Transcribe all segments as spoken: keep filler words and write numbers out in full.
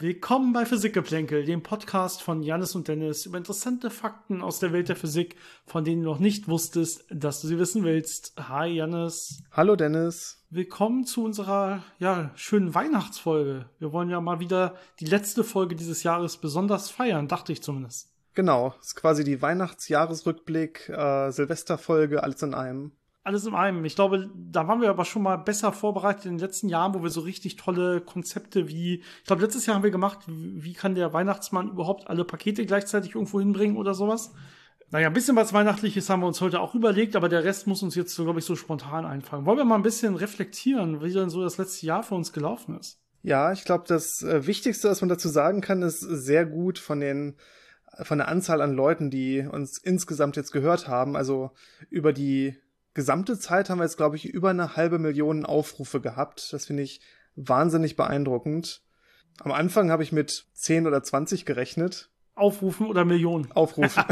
Willkommen bei Physikgeplänkel, dem Podcast von Jannis und Dennis über interessante Fakten aus der Welt der Physik, von denen du noch nicht wusstest, dass du sie wissen willst. Hi Jannis. Hallo Dennis. Willkommen zu unserer ja, schönen Weihnachtsfolge. Wir wollen ja mal wieder die letzte Folge dieses Jahres besonders feiern, dachte ich zumindest. Genau, ist quasi die Weihnachtsjahresrückblick, äh, Silvesterfolge, alles in einem. Alles in einem. Ich glaube, da waren wir aber schon mal besser vorbereitet in den letzten Jahren, wo wir so richtig tolle Konzepte wie, ich glaube, letztes Jahr haben wir gemacht, wie kann der Weihnachtsmann überhaupt alle Pakete gleichzeitig irgendwo hinbringen oder sowas. Naja, ein bisschen was Weihnachtliches haben wir uns heute auch überlegt, aber der Rest muss uns jetzt, so, glaube ich, so spontan einfallen. Wollen wir mal ein bisschen reflektieren, wie denn so das letzte Jahr für uns gelaufen ist? Ja, ich glaube, das äh, Wichtigste, was man dazu sagen kann, ist sehr gut von den von der Anzahl an Leuten, die uns insgesamt jetzt gehört haben. Also über die gesamte Zeit haben wir jetzt, glaube ich, über eine halbe Million Aufrufe gehabt. Das finde ich wahnsinnig beeindruckend. Am Anfang habe ich mit zehn oder zwanzig gerechnet. Aufrufen oder Millionen? Aufrufen.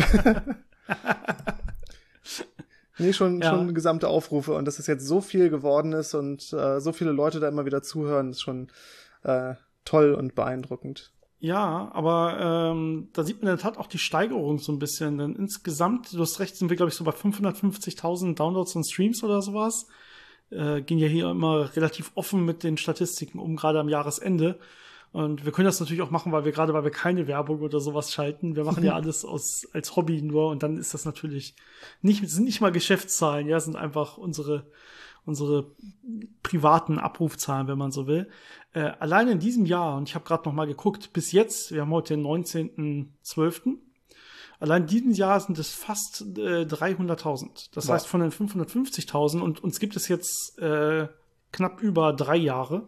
Nee, schon, Ja. schon gesamte Aufrufe. Und dass es jetzt so viel geworden ist und äh, so viele Leute da immer wieder zuhören, ist schon äh, toll und beeindruckend. Ja, aber ähm, da sieht man in der Tat auch die Steigerung so ein bisschen. Denn insgesamt, du hast recht, sind wir, glaube ich, so bei fünfhundertfünfzigtausend Downloads und Streams oder sowas. Äh, gehen ja hier immer relativ offen mit den Statistiken um, gerade am Jahresende. Und wir können das natürlich auch machen, weil wir gerade, weil wir keine Werbung oder sowas schalten. Wir machen ja alles aus als Hobby nur und dann ist das natürlich nicht, sind nicht mal Geschäftszahlen, ja, sind einfach unsere unsere privaten Abrufzahlen, wenn man so will. Äh, allein in diesem Jahr, und ich habe gerade noch mal geguckt, bis jetzt, wir haben heute den neunzehnten zwölften Allein in diesem Jahr sind es fast äh, dreihunderttausend. Das Wow. heißt, von den fünfhundertfünfzigtausend und uns gibt es jetzt äh, knapp über drei Jahre.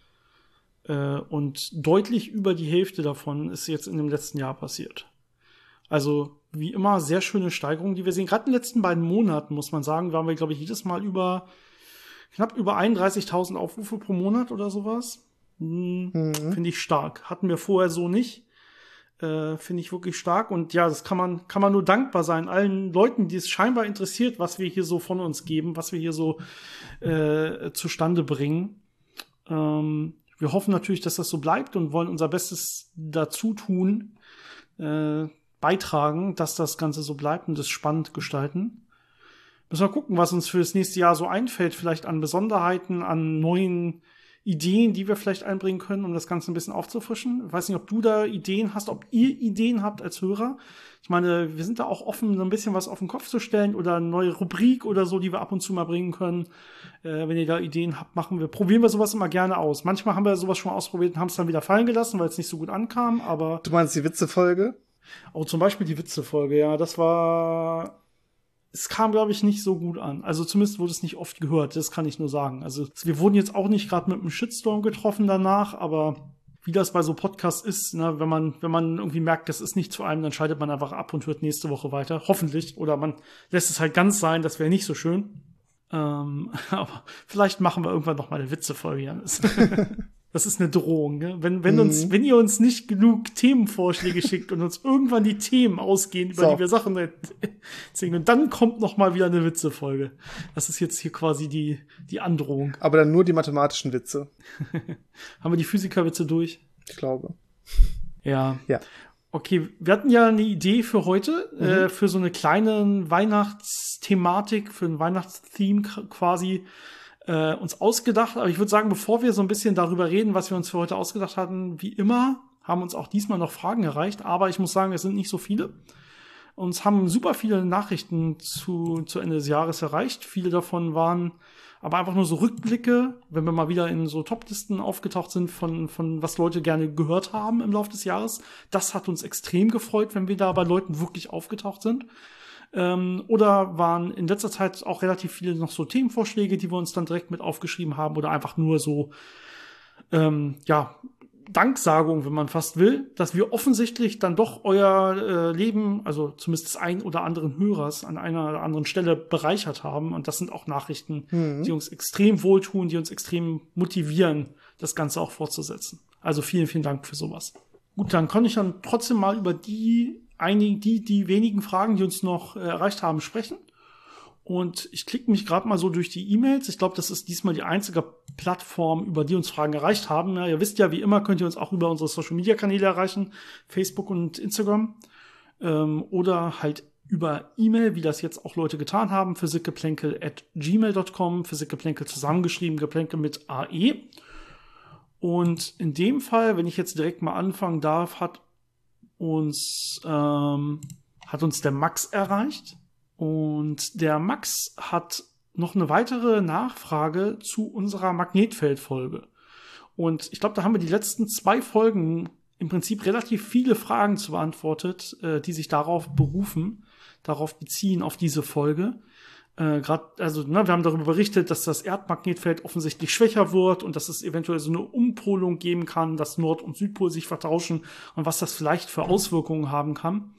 Äh, und deutlich über die Hälfte davon ist jetzt in dem letzten Jahr passiert. Also, wie immer, sehr schöne Steigerung, die wir sehen. Gerade in den letzten beiden Monaten, muss man sagen, waren wir, glaube ich, jedes Mal über knapp über einunddreißigtausend Aufrufe pro Monat oder sowas. Hm, Mhm. Finde ich stark. Hatten wir vorher so nicht. Äh, Finde ich wirklich stark. Und ja, das kann man, kann man nur dankbar sein. Allen Leuten, die es scheinbar interessiert, was wir hier so von uns geben, was wir hier so äh, zustande bringen. Ähm, wir hoffen natürlich, dass das so bleibt und wollen unser Bestes dazu tun, äh, beitragen, dass das Ganze so bleibt und das spannend gestalten. Müssen wir gucken, was uns für das nächste Jahr so einfällt, vielleicht an Besonderheiten, an neuen Ideen, die wir vielleicht einbringen können, um das Ganze ein bisschen aufzufrischen. Ich weiß nicht, ob du da Ideen hast, ob ihr Ideen habt als Hörer. Ich meine, wir sind da auch offen, so ein bisschen was auf den Kopf zu stellen oder eine neue Rubrik oder so, die wir ab und zu mal bringen können. Äh, wenn ihr da Ideen habt, machen wir, probieren wir sowas immer gerne aus. Manchmal haben wir sowas schon mal ausprobiert und haben es dann wieder fallen gelassen, weil es nicht so gut ankam, aber Du meinst die Witzefolge? auch zum Beispiel die Witzefolge, ja, das war, es kam, glaube ich, nicht so gut an. Also zumindest wurde es nicht oft gehört, das kann ich nur sagen. Also wir wurden jetzt auch nicht gerade mit einem Shitstorm getroffen danach, aber wie das bei so Podcasts ist, ne, wenn man, wenn man irgendwie merkt, das ist nicht zu einem, dann schaltet man einfach ab und hört nächste Woche weiter. Hoffentlich. Oder man lässt es halt ganz sein, das wäre nicht so schön. Ähm, aber vielleicht machen wir irgendwann noch mal eine Witzefolge, Janis. Das ist eine Drohung, ne? Wenn, wenn Mhm. uns, wenn ihr uns nicht genug Themenvorschläge schickt und uns irgendwann die Themen ausgehen, über So. die wir Sachen erzählen, und dann kommt noch mal wieder eine Witzefolge. Das ist jetzt hier quasi die, die Androhung. Aber dann nur die mathematischen Witze, Haben wir die Physikerwitze durch? ich glaube. Ja. Ja. Okay, wir hatten ja eine Idee für heute, Mhm. äh, für so eine kleine Weihnachtsthematik, für ein Weihnachtstheme k- quasi äh, uns ausgedacht. Aber ich würde sagen, bevor wir so ein bisschen darüber reden, was wir uns für heute ausgedacht hatten, wie immer, haben uns auch diesmal noch Fragen erreicht. Aber ich muss sagen, es sind nicht so viele. Uns haben super viele Nachrichten zu, zu Ende des Jahres erreicht. Viele davon waren aber einfach nur so Rückblicke, wenn wir mal wieder in so Toplisten aufgetaucht sind von, von was Leute gerne gehört haben im Laufe des Jahres. Das hat uns extrem gefreut, wenn wir da bei Leuten wirklich aufgetaucht sind. Ähm, oder waren in letzter Zeit auch relativ viele noch so Themenvorschläge, die wir uns dann direkt mit aufgeschrieben haben oder einfach nur so, ähm, ja, Danksagung, wenn man fast will, dass wir offensichtlich dann doch euer äh, Leben, also zumindest des einen oder anderen Hörers an einer oder anderen Stelle bereichert haben. Und das sind auch Nachrichten, Mhm. die uns extrem wohltun, die uns extrem motivieren, das Ganze auch fortzusetzen. Also vielen, vielen Dank für sowas. Gut, dann kann ich dann trotzdem mal über die einigen, die, die wenigen Fragen, die uns noch äh, erreicht haben, sprechen. Und ich klicke mich gerade mal so durch die E-Mails. Ich glaube, das ist diesmal die einzige Plattform, über die uns Fragen erreicht haben. Ja, ihr wisst ja, wie immer könnt ihr uns auch über unsere Social-Media-Kanäle erreichen, Facebook und Instagram. Ähm, oder halt über E-Mail, wie das jetzt auch Leute getan haben, physikgeplänkel at gmail dot com, physikgeplänkel zusammengeschrieben, Geplänkel mit A E. Und in dem Fall, wenn ich jetzt direkt mal anfangen darf, hat uns, ähm, hat uns der Max erreicht. Und der Max hat noch eine weitere Nachfrage zu unserer Magnetfeldfolge. Und ich glaube, da haben wir die letzten zwei Folgen im Prinzip relativ viele Fragen zu beantwortet, äh, die sich darauf berufen, darauf beziehen, auf diese Folge. Äh, Gerade, also, ne, wir haben darüber berichtet, dass das Erdmagnetfeld offensichtlich schwächer wird und dass es eventuell so eine Umpolung geben kann, dass Nord- und Südpol sich vertauschen und was das vielleicht für Auswirkungen haben kann.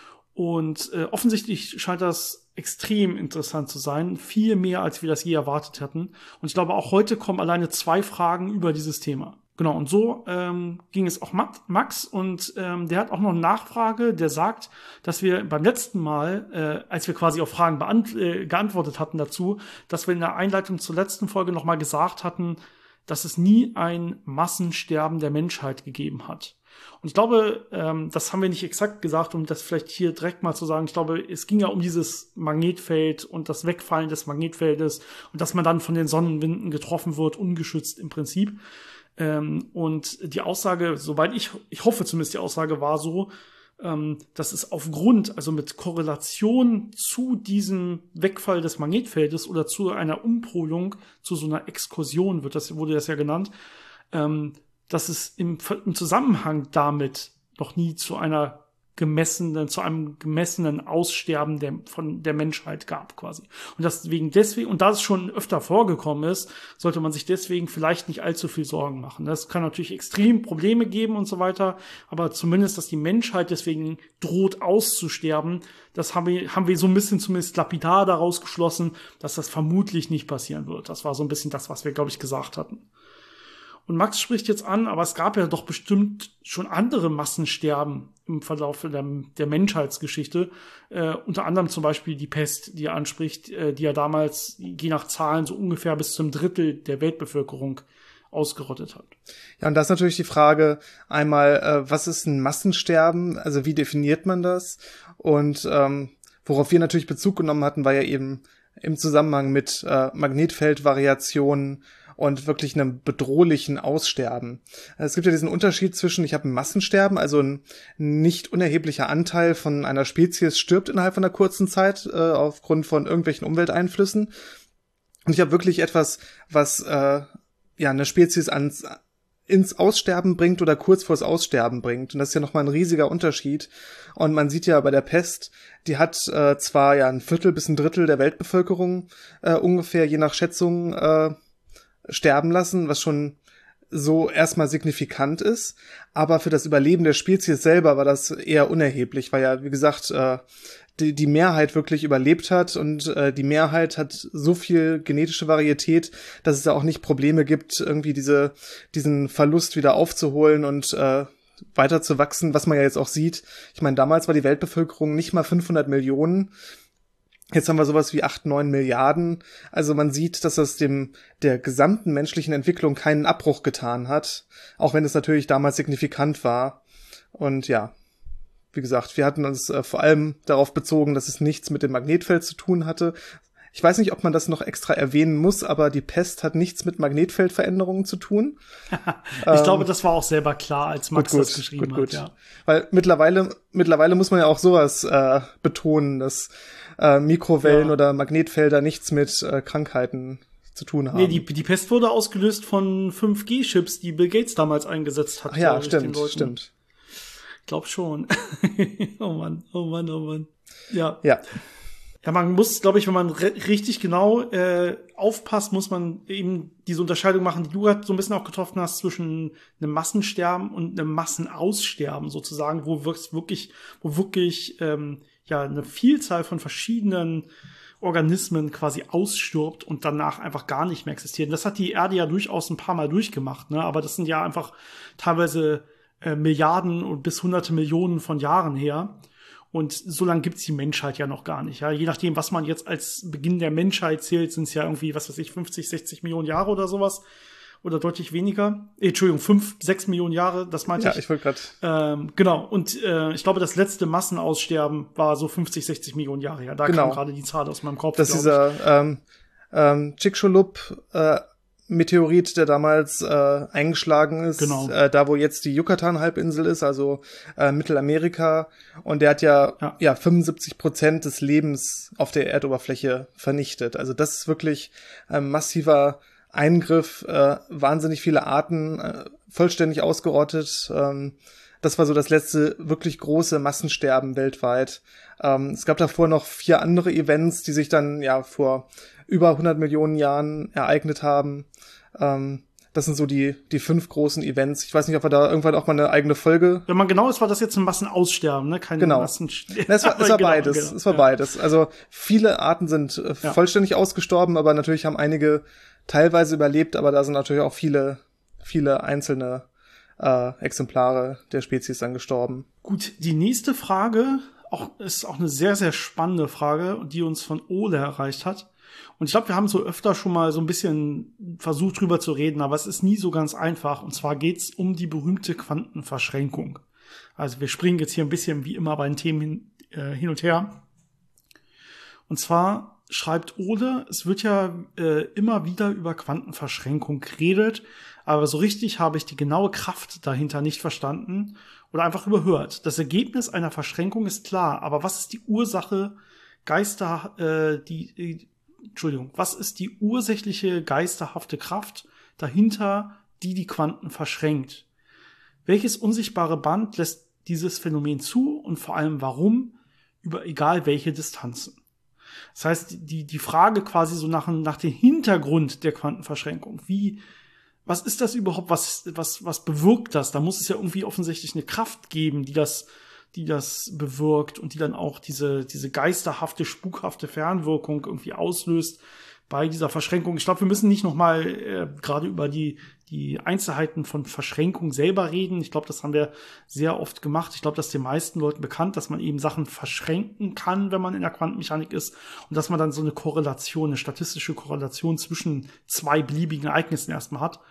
Und äh, offensichtlich scheint das extrem interessant zu sein, viel mehr, als wir das je erwartet hätten. Und ich glaube, auch heute kommen alleine zwei Fragen über dieses Thema. Genau, und so ähm, ging es auch Max, und ähm, der hat auch noch eine Nachfrage, der sagt, dass wir beim letzten Mal, äh, als wir quasi auf Fragen beant- äh, geantwortet hatten dazu, dass wir in der Einleitung zur letzten Folge nochmal gesagt hatten, dass es nie ein Massensterben der Menschheit gegeben hat. Und ich glaube, ähm, das haben wir nicht exakt gesagt, um das vielleicht hier direkt mal zu sagen. Ich glaube, es ging ja um dieses Magnetfeld und das Wegfallen des Magnetfeldes und dass man dann von den Sonnenwinden getroffen wird, ungeschützt im Prinzip. Ähm, und die Aussage, soweit ich, ich hoffe zumindest, die Aussage war so, ähm, dass es aufgrund, also mit Korrelation zu diesem Wegfall des Magnetfeldes oder zu einer Umpolung, zu so einer Exkursion, wird das, wurde das ja genannt, ähm, dass es im, im Zusammenhang damit noch nie zu einer gemessenen, zu einem gemessenen Aussterben der, von der Menschheit gab, quasi. Und deswegen, deswegen, und da es schon öfter vorgekommen ist, sollte man sich deswegen vielleicht nicht allzu viel Sorgen machen. Das kann natürlich extrem Probleme geben und so weiter, aber zumindest, dass die Menschheit deswegen droht auszusterben, das haben wir, haben wir so ein bisschen zumindest lapidar daraus geschlossen, dass das vermutlich nicht passieren wird. Das war so ein bisschen das, was wir, glaube ich, gesagt hatten. Und Max spricht jetzt an, aber es gab ja doch bestimmt schon andere Massensterben im Verlauf der, der Menschheitsgeschichte. Äh, unter anderem zum Beispiel die Pest, die er anspricht, äh, die ja damals, je nach Zahlen, so ungefähr bis zum Drittel der Weltbevölkerung ausgerottet hat. Ja, und da ist natürlich die Frage einmal, äh, was ist ein Massensterben? Also wie definiert man das? Und ähm, worauf wir natürlich Bezug genommen hatten, war ja eben im Zusammenhang mit äh, Magnetfeldvariationen und wirklich einem bedrohlichen Aussterben. Es gibt ja diesen Unterschied zwischen, ich habe ein Massensterben, also ein nicht unerheblicher Anteil von einer Spezies stirbt innerhalb von einer kurzen Zeit äh, aufgrund von irgendwelchen Umwelteinflüssen. Und ich habe wirklich etwas, was äh, ja eine Spezies ans, ins Aussterben bringt oder kurz vors Aussterben bringt. Und das ist ja nochmal ein riesiger Unterschied. Und man sieht ja bei der Pest, die hat äh, zwar ja ein Viertel bis ein Drittel der Weltbevölkerung äh, ungefähr, je nach Schätzung, äh, sterben lassen, was schon so erstmal signifikant ist, aber für das Überleben der Spezies selber war das eher unerheblich, weil ja, wie gesagt, äh, die, die Mehrheit wirklich überlebt hat und äh, die Mehrheit hat so viel genetische Varietät, dass es da auch nicht Probleme gibt, irgendwie diese diesen Verlust wieder aufzuholen und äh, weiter zu wachsen, was man ja jetzt auch sieht. Ich meine, damals war die Weltbevölkerung nicht mal fünfhundert Millionen. Jetzt haben wir sowas wie acht, neun Milliarden. Also man sieht, dass das dem der gesamten menschlichen Entwicklung keinen Abbruch getan hat, auch wenn es natürlich damals signifikant war. Und ja, wie gesagt, wir hatten uns äh, vor allem darauf bezogen, dass es nichts mit dem Magnetfeld zu tun hatte. Ich weiß nicht, ob man das noch extra erwähnen muss, aber die Pest hat nichts mit Magnetfeldveränderungen zu tun. ich ähm, glaube, das war auch selber klar, als Max gut, das geschrieben gut, gut. hat. Ja. Weil mittlerweile, mittlerweile muss man ja auch sowas äh, betonen, dass äh, Mikrowellen Ja. oder Magnetfelder nichts mit äh, Krankheiten zu tun haben. Nee, die, die Pest wurde ausgelöst von fünf G Chips, die Bill Gates damals eingesetzt hat. Ach ja, glaub ich, den stimmt, Leuten. stimmt. Glaub schon. oh Mann, oh Mann, oh Mann. Ja. Ja. Ja, man muss, glaube ich, wenn man re- richtig genau äh, aufpasst, muss man eben diese Unterscheidung machen, die du gerade so ein bisschen auch getroffen hast, zwischen einem Massensterben und einem Massenaussterben sozusagen, wo wirklich, wo wirklich ähm, ja eine Vielzahl von verschiedenen Organismen quasi ausstirbt und danach einfach gar nicht mehr existiert. Und das hat die Erde ja durchaus ein paar Mal durchgemacht, ne? Aber das sind ja einfach teilweise äh, Milliarden und bis hunderte Millionen von Jahren her. Und so lange gibt's die Menschheit ja noch gar nicht. Ja, je nachdem, was man jetzt als Beginn der Menschheit zählt, sind es ja irgendwie, was weiß ich, fünfzig, sechzig Millionen Jahre oder sowas. Oder deutlich weniger. Äh, Entschuldigung, fünf, sechs Millionen Jahre, das meinte ja, ich. Ja, ich wollte gerade. Ähm, genau, und äh, ich glaube, das letzte Massenaussterben war so fünfzig, sechzig Millionen Jahre her. Da genau. kam gerade die Zahl aus meinem Kopf. Das ist dieser ähm, ähm, Chicxulub äh, Meteorit, der damals äh, eingeschlagen ist, genau. äh, da wo jetzt die Yucatan-Halbinsel ist, also äh, Mittelamerika. Und der hat ja, ja. ja fünfundsiebzig Prozent des Lebens auf der Erdoberfläche vernichtet. Also das ist wirklich ein massiver Eingriff, äh, wahnsinnig viele Arten äh, vollständig ausgerottet. Ähm, das war so das letzte wirklich große Massensterben weltweit. Ähm, es gab davor noch vier andere Events, die sich dann ja vor über hundert Millionen Jahren ereignet haben. Ähm, das sind so die die fünf großen Events. Ich weiß nicht, ob wir da irgendwann auch mal eine eigene Folge... Wenn man genau ist, war das jetzt ein Massenaussterben, ne? Kein genau. Massensterben. Es war, es war genau, beides. Genau. Es war ja. beides. Also viele Arten sind äh, ja. vollständig ausgestorben, aber natürlich haben einige teilweise überlebt, aber da sind natürlich auch viele, viele einzelne äh, Exemplare der Spezies dann gestorben. Gut, die nächste Frage auch, ist auch eine sehr, sehr spannende Frage, die uns von Ole erreicht hat. Und ich glaube, wir haben so öfter schon mal so ein bisschen versucht, drüber zu reden, aber es ist nie so ganz einfach. Und zwar geht's um die berühmte Quantenverschränkung. Also wir springen jetzt hier ein bisschen wie immer bei den Themen hin, äh, hin und her. Und zwar schreibt Ole, es wird ja äh, immer wieder über Quantenverschränkung geredet, aber so richtig habe ich die genaue Kraft dahinter nicht verstanden oder einfach überhört. Das Ergebnis einer Verschränkung ist klar, aber was ist die Ursache Geister, äh, die, die Entschuldigung, was ist die ursächliche geisterhafte Kraft dahinter, die die Quanten verschränkt? Welches unsichtbare Band lässt dieses Phänomen zu und vor allem warum, über egal welche Distanzen? Das heißt, die, die Frage quasi so nach, nach dem Hintergrund der Quantenverschränkung. Wie, was ist das überhaupt? Was, was, was bewirkt das? Da muss es ja irgendwie offensichtlich eine Kraft geben, die das, die das bewirkt und die dann auch diese, diese geisterhafte, spukhafte Fernwirkung irgendwie auslöst bei dieser Verschränkung. Ich glaube, wir müssen nicht nochmal äh, gerade über die, die Einzelheiten von Verschränkung selber reden. Ich glaube, das haben wir sehr oft gemacht. Ich glaube, das ist den meisten Leuten bekannt, dass man eben Sachen verschränken kann, wenn man in der Quantenmechanik ist und dass man dann so eine Korrelation, eine statistische Korrelation zwischen zwei beliebigen Ereignissen erstmal hat.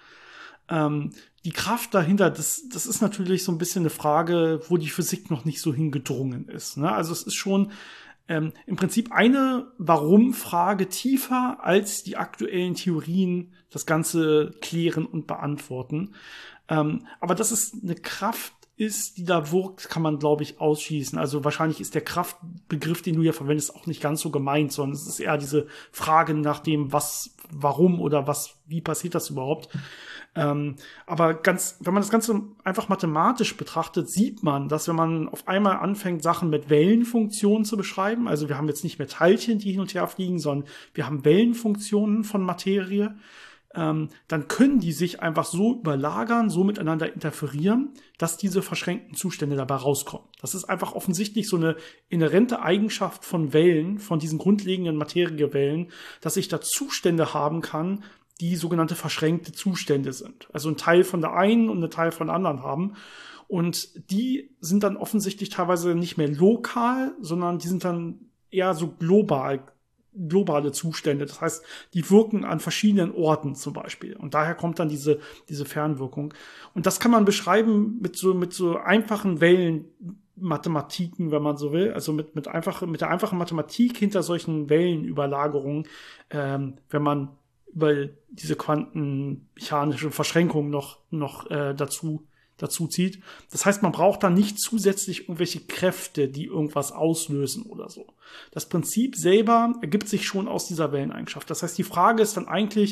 Ähm, die Kraft dahinter, das, das ist natürlich so ein bisschen eine Frage, wo die Physik noch nicht so hingedrungen ist. Ne? Also es ist schon ähm, im Prinzip eine Warum-Frage tiefer, als die aktuellen Theorien das Ganze klären und beantworten. Ähm, aber dass es eine Kraft ist, die da wirkt, kann man, glaube ich, ausschließen. Also wahrscheinlich ist der Kraftbegriff, den du ja verwendest, auch nicht ganz so gemeint, sondern es ist eher diese Frage nach dem, was, warum oder was, wie passiert das überhaupt? Ähm, aber ganz, wenn man das Ganze einfach mathematisch betrachtet, sieht man, dass wenn man auf einmal anfängt, Sachen mit Wellenfunktionen zu beschreiben, also wir haben jetzt nicht mehr Teilchen, die hin und her fliegen, sondern wir haben Wellenfunktionen von Materie, ähm, dann können die sich einfach so überlagern, so miteinander interferieren, dass diese verschränkten Zustände dabei rauskommen. Das ist einfach offensichtlich so eine inhärente Eigenschaft von Wellen, von diesen grundlegenden Materiewellen, dass ich da Zustände haben kann, die sogenannte verschränkte Zustände sind. Also ein Teil von der einen und ein Teil von der anderen haben. Und die sind dann offensichtlich teilweise nicht mehr lokal, sondern die sind dann eher so global, globale Zustände. Das heißt, die wirken an verschiedenen Orten zum Beispiel. Und daher kommt dann diese, diese Fernwirkung. Und das kann man beschreiben mit so, mit so einfachen Wellenmathematiken, wenn man so will. Also mit, mit einfach, mit der einfachen Mathematik hinter solchen Wellenüberlagerungen, ähm, wenn man über diese quantenmechanische Verschränkung noch, noch äh, dazu, dazu zieht. Das heißt, man braucht dann nicht zusätzlich irgendwelche Kräfte, die irgendwas auslösen oder so. Das Prinzip selber ergibt sich schon aus dieser Welleneigenschaft. Das heißt, die Frage ist dann eigentlich,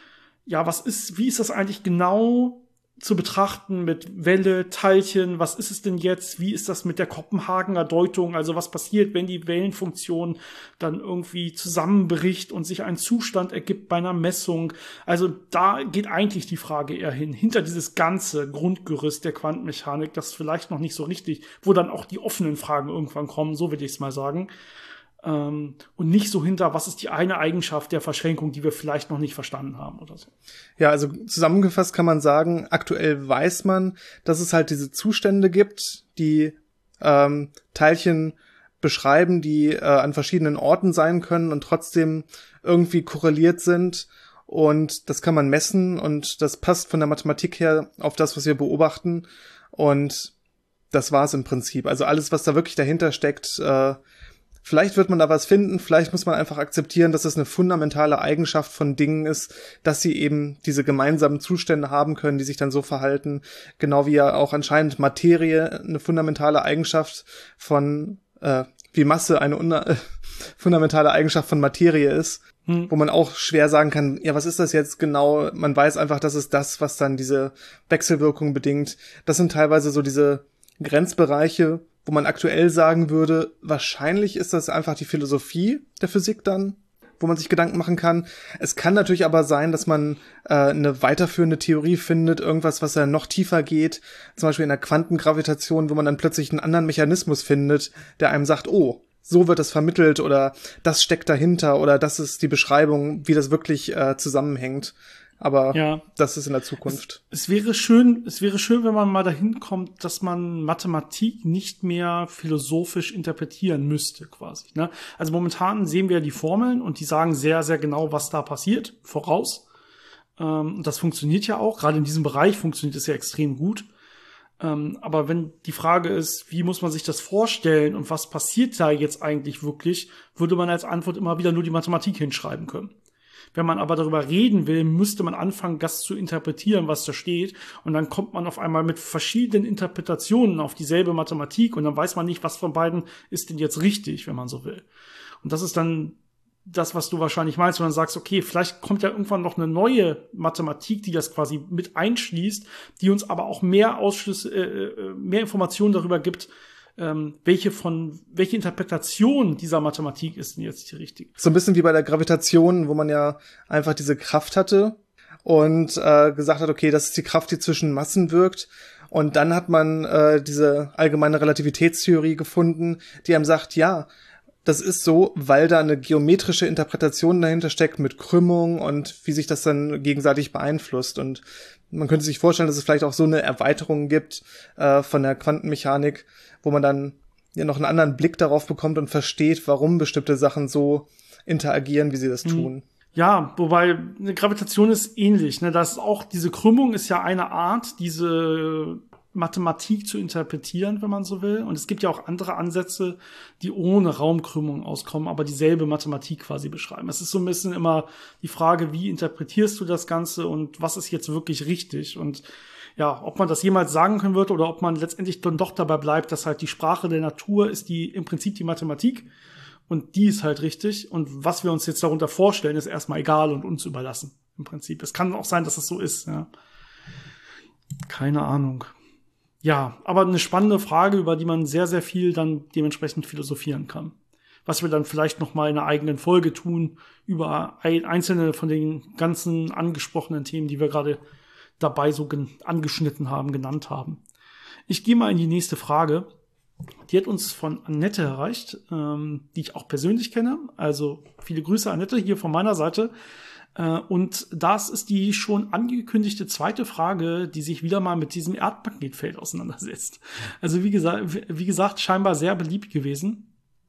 ja, was ist, wie ist das eigentlich genau zu betrachten mit Welle, Teilchen, was ist es denn jetzt, wie ist das mit der Kopenhagener Deutung, also was passiert, wenn die Wellenfunktion dann irgendwie zusammenbricht und sich ein Zustand ergibt bei einer Messung, also da geht eigentlich die Frage eher hin, hinter dieses ganze Grundgerüst der Quantenmechanik, das vielleicht noch nicht so richtig, wo dann auch die offenen Fragen irgendwann kommen, so würde ich es mal sagen, Ähm, und nicht so hinter, was ist die eine Eigenschaft der Verschränkung, die wir vielleicht noch nicht verstanden haben oder so. Ja, also zusammengefasst kann man sagen, aktuell weiß man, dass es halt diese Zustände gibt, die ähm, Teilchen beschreiben, die äh, an verschiedenen Orten sein können und trotzdem irgendwie korreliert sind. Und das kann man messen und das passt von der Mathematik her auf das, was wir beobachten. Und das war's im Prinzip. Also alles, was da wirklich dahinter steckt, äh, vielleicht wird man da was finden, vielleicht muss man einfach akzeptieren, dass es eine fundamentale Eigenschaft von Dingen ist, dass sie eben diese gemeinsamen Zustände haben können, die sich dann so verhalten. Genau wie ja auch anscheinend Materie eine fundamentale Eigenschaft von, äh, wie Masse eine una- äh, fundamentale Eigenschaft von Materie ist. Hm. Wo man auch schwer sagen kann, ja, was ist das jetzt genau? Man weiß einfach, das ist das, was dann diese Wechselwirkung bedingt. Das sind teilweise so diese Grenzbereiche, wo man aktuell sagen würde, wahrscheinlich ist das einfach die Philosophie der Physik dann, wo man sich Gedanken machen kann. Es kann natürlich aber sein, dass man äh, eine weiterführende Theorie findet, irgendwas, was ja noch tiefer geht, zum Beispiel in der Quantengravitation, wo man dann plötzlich einen anderen Mechanismus findet, der einem sagt, oh, so wird es vermittelt oder das steckt dahinter oder das ist die Beschreibung, wie das wirklich äh, zusammenhängt. Aber ja, das ist in der Zukunft. Es, es wäre schön, es wäre schön, wenn man mal dahin kommt, dass man Mathematik nicht mehr philosophisch interpretieren müsste, quasi. Ne? Also momentan sehen wir die Formeln und die sagen sehr, sehr genau, was da passiert, voraus. Ähm, das funktioniert ja auch. Gerade in diesem Bereich funktioniert es ja extrem gut. Ähm, aber wenn die Frage ist, wie muss man sich das vorstellen und was passiert da jetzt eigentlich wirklich, würde man als Antwort immer wieder nur die Mathematik hinschreiben können. Wenn man aber darüber reden will, müsste man anfangen, das zu interpretieren, was da steht. Und dann kommt man auf einmal mit verschiedenen Interpretationen auf dieselbe Mathematik und dann weiß man nicht, was von beiden ist denn jetzt richtig, wenn man so will. Und das ist dann das, was du wahrscheinlich meinst, wenn du sagst, okay, vielleicht kommt ja irgendwann noch eine neue Mathematik, die das quasi mit einschließt, die uns aber auch mehr Ausschlüsse, äh, mehr Informationen darüber gibt, ähm, welche von, welche Interpretation dieser Mathematik ist denn jetzt die richtige. So ein bisschen wie bei der Gravitation, wo man ja einfach diese Kraft hatte und äh, gesagt hat, okay, das ist die Kraft, die zwischen Massen wirkt. Und dann hat man äh, diese allgemeine Relativitätstheorie gefunden, die einem sagt, ja, das ist so, weil da eine geometrische Interpretation dahinter steckt mit Krümmung und wie sich das dann gegenseitig beeinflusst. Und man könnte sich vorstellen, dass es vielleicht auch so eine Erweiterung gibt äh, von der Quantenmechanik, wo man dann ja noch einen anderen Blick darauf bekommt und versteht, warum bestimmte Sachen so interagieren, wie sie das tun. Ja, wobei eine Gravitation ist ähnlich. Ne? Das ist auch diese Krümmung ist ja eine Art, diese Mathematik zu interpretieren, wenn man so will. Und es gibt ja auch andere Ansätze, die ohne Raumkrümmung auskommen, aber dieselbe Mathematik quasi beschreiben. Es ist so ein bisschen immer die Frage, wie interpretierst du das Ganze und was ist jetzt wirklich richtig? Und ja, ob man das jemals sagen können wird oder ob man letztendlich dann doch dabei bleibt, dass halt die Sprache der Natur ist die im Prinzip die Mathematik und die ist halt richtig. Und was wir uns jetzt darunter vorstellen, ist erstmal egal und uns überlassen im Prinzip. Es kann auch sein, dass es so ist. Ja. Keine Ahnung. Ja, aber eine spannende Frage, über die man sehr, sehr viel dann dementsprechend philosophieren kann. Was wir dann vielleicht noch mal in einer eigenen Folge tun, über einzelne von den ganzen angesprochenen Themen, die wir gerade dabei so angeschnitten haben, genannt haben. Ich gehe mal in die nächste Frage. Die hat uns von Annette erreicht, ähm, die ich auch persönlich kenne. Also viele Grüße, Annette, hier von meiner Seite. Und das ist die schon angekündigte zweite Frage, die sich wieder mal mit diesem Erdmagnetfeld auseinandersetzt. Also wie gesagt, wie gesagt, scheinbar sehr beliebt gewesen.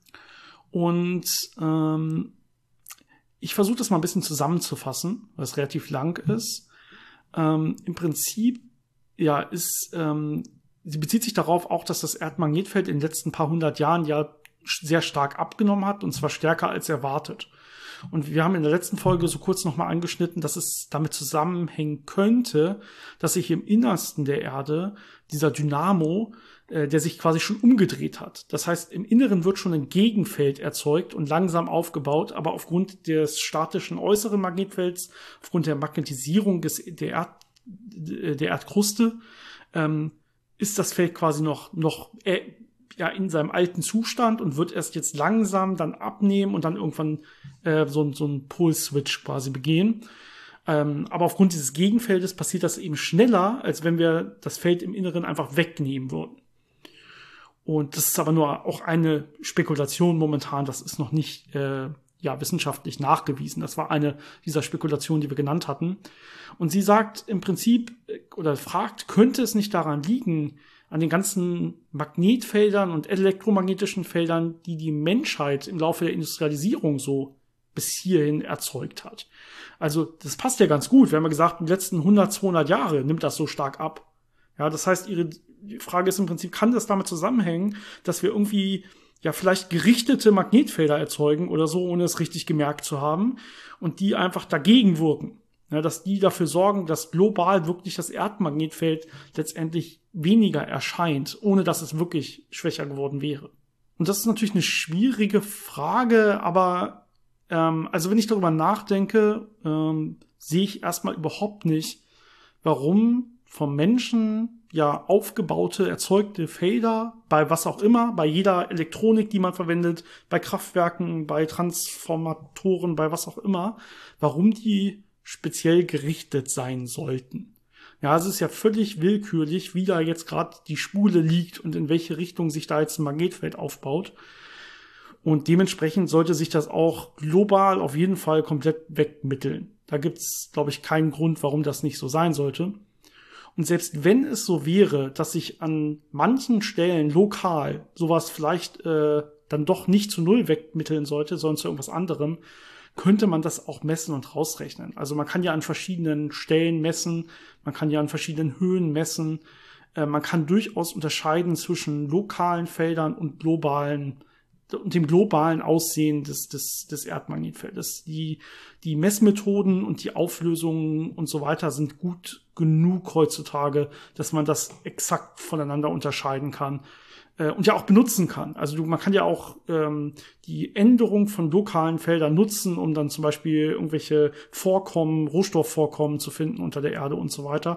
Und ähm, ich versuche das mal ein bisschen zusammenzufassen, weil es relativ lang ist. Ähm, Im Prinzip, ja, ist, ähm, sie bezieht sich darauf auch, dass das Erdmagnetfeld in den letzten paar hundert Jahren ja sehr stark abgenommen hat, und zwar stärker als erwartet. Und wir haben in der letzten Folge so kurz nochmal angeschnitten, dass es damit zusammenhängen könnte, dass sich im Innersten der Erde dieser Dynamo, äh, der sich quasi schon umgedreht hat. Das heißt, im Inneren wird schon ein Gegenfeld erzeugt und langsam aufgebaut, aber aufgrund des statischen äußeren Magnetfelds, aufgrund der Magnetisierung des, der, Erd, der Erdkruste, ähm, ist das Feld quasi noch, noch äh, ja, in seinem alten Zustand und wird erst jetzt langsam dann abnehmen und dann irgendwann äh, so, so einen Pol-Switch quasi begehen. Ähm, aber aufgrund dieses Gegenfeldes passiert das eben schneller, als wenn wir das Feld im Inneren einfach wegnehmen würden. Und das ist aber nur auch eine Spekulation momentan. Das ist noch nicht äh, ja wissenschaftlich nachgewiesen. Das war eine dieser Spekulationen, die wir genannt hatten. Und sie sagt im Prinzip oder fragt, könnte es nicht daran liegen, an den ganzen Magnetfeldern und elektromagnetischen Feldern, die die Menschheit im Laufe der Industrialisierung so bis hierhin erzeugt hat. Also das passt ja ganz gut. Wir haben ja gesagt, in den letzten hundert, zweihundert Jahre nimmt das so stark ab. Ja, das heißt, ihre die Frage ist im Prinzip, kann das damit zusammenhängen, dass wir irgendwie ja vielleicht gerichtete Magnetfelder erzeugen oder so, ohne es richtig gemerkt zu haben und die einfach dagegen wirken. Ja, dass die dafür sorgen, dass global wirklich das Erdmagnetfeld letztendlich weniger erscheint, ohne dass es wirklich schwächer geworden wäre. Und das ist natürlich eine schwierige Frage, aber ähm, also wenn ich darüber nachdenke, ähm, sehe ich erstmal überhaupt nicht, warum vom Menschen ja aufgebaute, erzeugte Felder, bei was auch immer, bei jeder Elektronik, die man verwendet, bei Kraftwerken, bei Transformatoren, bei was auch immer, warum die speziell gerichtet sein sollten. Ja, es ist ja völlig willkürlich, wie da jetzt gerade die Spule liegt und in welche Richtung sich da jetzt ein Magnetfeld aufbaut. Und dementsprechend sollte sich das auch global auf jeden Fall komplett wegmitteln. Da gibt's, glaube ich, keinen Grund, warum das nicht so sein sollte. Und selbst wenn es so wäre, dass sich an manchen Stellen lokal sowas vielleicht äh, dann doch nicht zu Null wegmitteln sollte, sondern zu irgendwas anderem, könnte man das auch messen und rausrechnen. Also man kann ja an verschiedenen Stellen messen, man kann ja an verschiedenen Höhen messen, äh, man kann durchaus unterscheiden zwischen lokalen Feldern und globalen und dem globalen Aussehen des, des, des Erdmagnetfeldes. Die, die Messmethoden und die Auflösungen und so weiter sind gut genug heutzutage, dass man das exakt voneinander unterscheiden kann äh, und ja auch benutzen kann. Also du, man kann ja auch ähm, die Änderung von lokalen Feldern nutzen, um dann zum Beispiel irgendwelche Vorkommen, Rohstoffvorkommen zu finden unter der Erde und so weiter.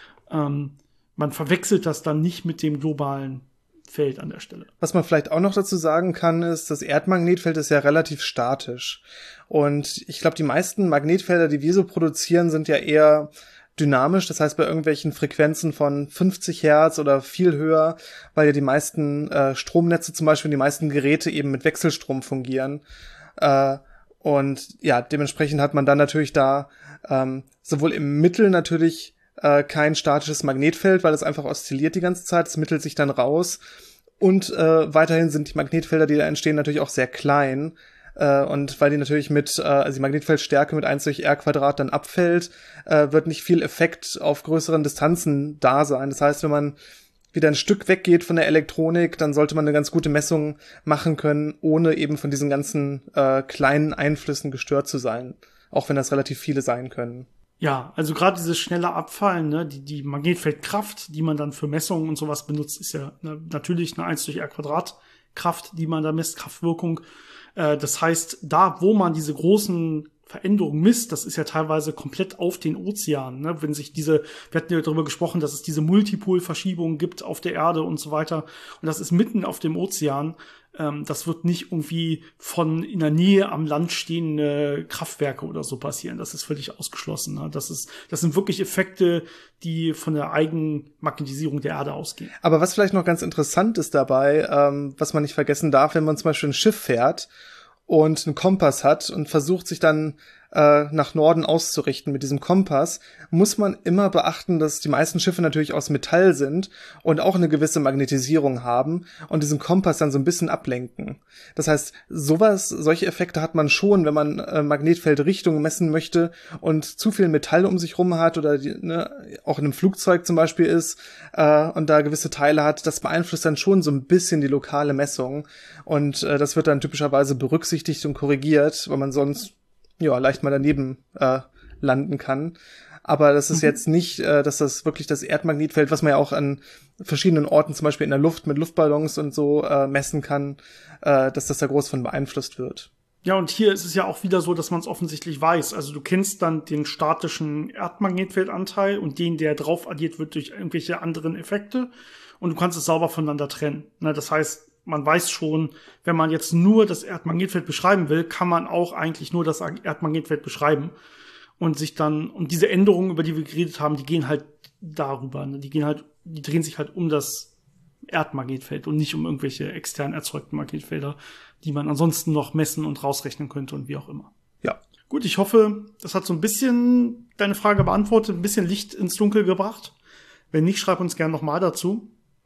Ähm, man verwechselt das dann nicht mit dem globalen Feld an der Stelle. Was man vielleicht auch noch dazu sagen kann, ist, das Erdmagnetfeld ist ja relativ statisch. Und ich glaube, die meisten Magnetfelder, die wir so produzieren, sind ja eher dynamisch. Das heißt, bei irgendwelchen Frequenzen von fünfzig Hertz oder viel höher, weil ja die meisten äh, Stromnetze zum Beispiel, die meisten Geräte eben mit Wechselstrom fungieren. Äh, und ja, dementsprechend hat man dann natürlich da ähm, sowohl im Mittel natürlich Äh, kein statisches Magnetfeld, weil es einfach oszilliert die ganze Zeit, es mittelt sich dann raus und äh, weiterhin sind die Magnetfelder, die da entstehen, natürlich auch sehr klein äh, und weil die natürlich mit, äh, also die Magnetfeldstärke mit eins durch R Quadrat dann abfällt, äh, wird nicht viel Effekt auf größeren Distanzen da sein. Das heißt, wenn man wieder ein Stück weggeht von der Elektronik, dann sollte man eine ganz gute Messung machen können, ohne eben von diesen ganzen äh, kleinen Einflüssen gestört zu sein, auch wenn das relativ viele sein können. Ja, also gerade dieses schnelle Abfallen, ne, die, die Magnetfeldkraft, die man dann für Messungen und sowas benutzt, ist ja ne, natürlich eine eins durch R Quadrat Kraft, die man da misst, Kraftwirkung. Äh, das heißt, da, wo man diese großen Veränderungen misst, das ist ja teilweise komplett auf den Ozeanen, ne, wenn sich diese, wir hatten ja darüber gesprochen, dass es diese Multipolverschiebungen gibt auf der Erde und so weiter. Und das ist mitten auf dem Ozean. Ähm, das wird nicht irgendwie von in der Nähe am Land stehende Kraftwerke oder so passieren. Das ist völlig ausgeschlossen. Ne? Das ist, das sind wirklich Effekte, die von der Eigenmagnetisierung der Erde ausgehen. Aber was vielleicht noch ganz interessant ist dabei, ähm, was man nicht vergessen darf, wenn man zum Beispiel ein Schiff fährt und einen Kompass hat und versucht sich dann äh, nach Norden auszurichten mit diesem Kompass, muss man immer beachten, dass die meisten Schiffe natürlich aus Metall sind und auch eine gewisse Magnetisierung haben und diesen Kompass dann so ein bisschen ablenken. Das heißt, sowas, solche Effekte hat man schon, wenn man äh, Magnetfeldrichtung messen möchte und zu viel Metall um sich rum hat oder die, ne, auch in einem Flugzeug zum Beispiel ist äh, und da gewisse Teile hat, das beeinflusst dann schon so ein bisschen die lokale Messung und äh, das wird dann typischerweise berücksichtigt und korrigiert, weil man sonst ja, leicht mal daneben äh, landen kann. Aber das ist mhm. jetzt nicht, äh, dass das wirklich das Erdmagnetfeld, was man ja auch an verschiedenen Orten, zum Beispiel in der Luft mit Luftballons und so äh, messen kann, äh, dass das da groß von beeinflusst wird. Ja, und hier ist es ja auch wieder so, dass man es offensichtlich weiß. Also du kennst dann den statischen Erdmagnetfeldanteil und den, der drauf addiert wird durch irgendwelche anderen Effekte und du kannst es sauber voneinander trennen. Ne, das heißt, man weiß schon, wenn man jetzt nur das Erdmagnetfeld beschreiben will, kann man auch eigentlich nur das Erdmagnetfeld beschreiben und sich dann, und diese Änderungen, über die wir geredet haben, die gehen halt darüber, ne? Die gehen halt, die drehen sich halt um das Erdmagnetfeld und nicht um irgendwelche extern erzeugten Magnetfelder, die man ansonsten noch messen und rausrechnen könnte und wie auch immer. Ja. Gut, ich hoffe, das hat so ein bisschen deine Frage beantwortet, ein bisschen Licht ins Dunkel gebracht. Wenn nicht, schreib uns gerne nochmal dazu.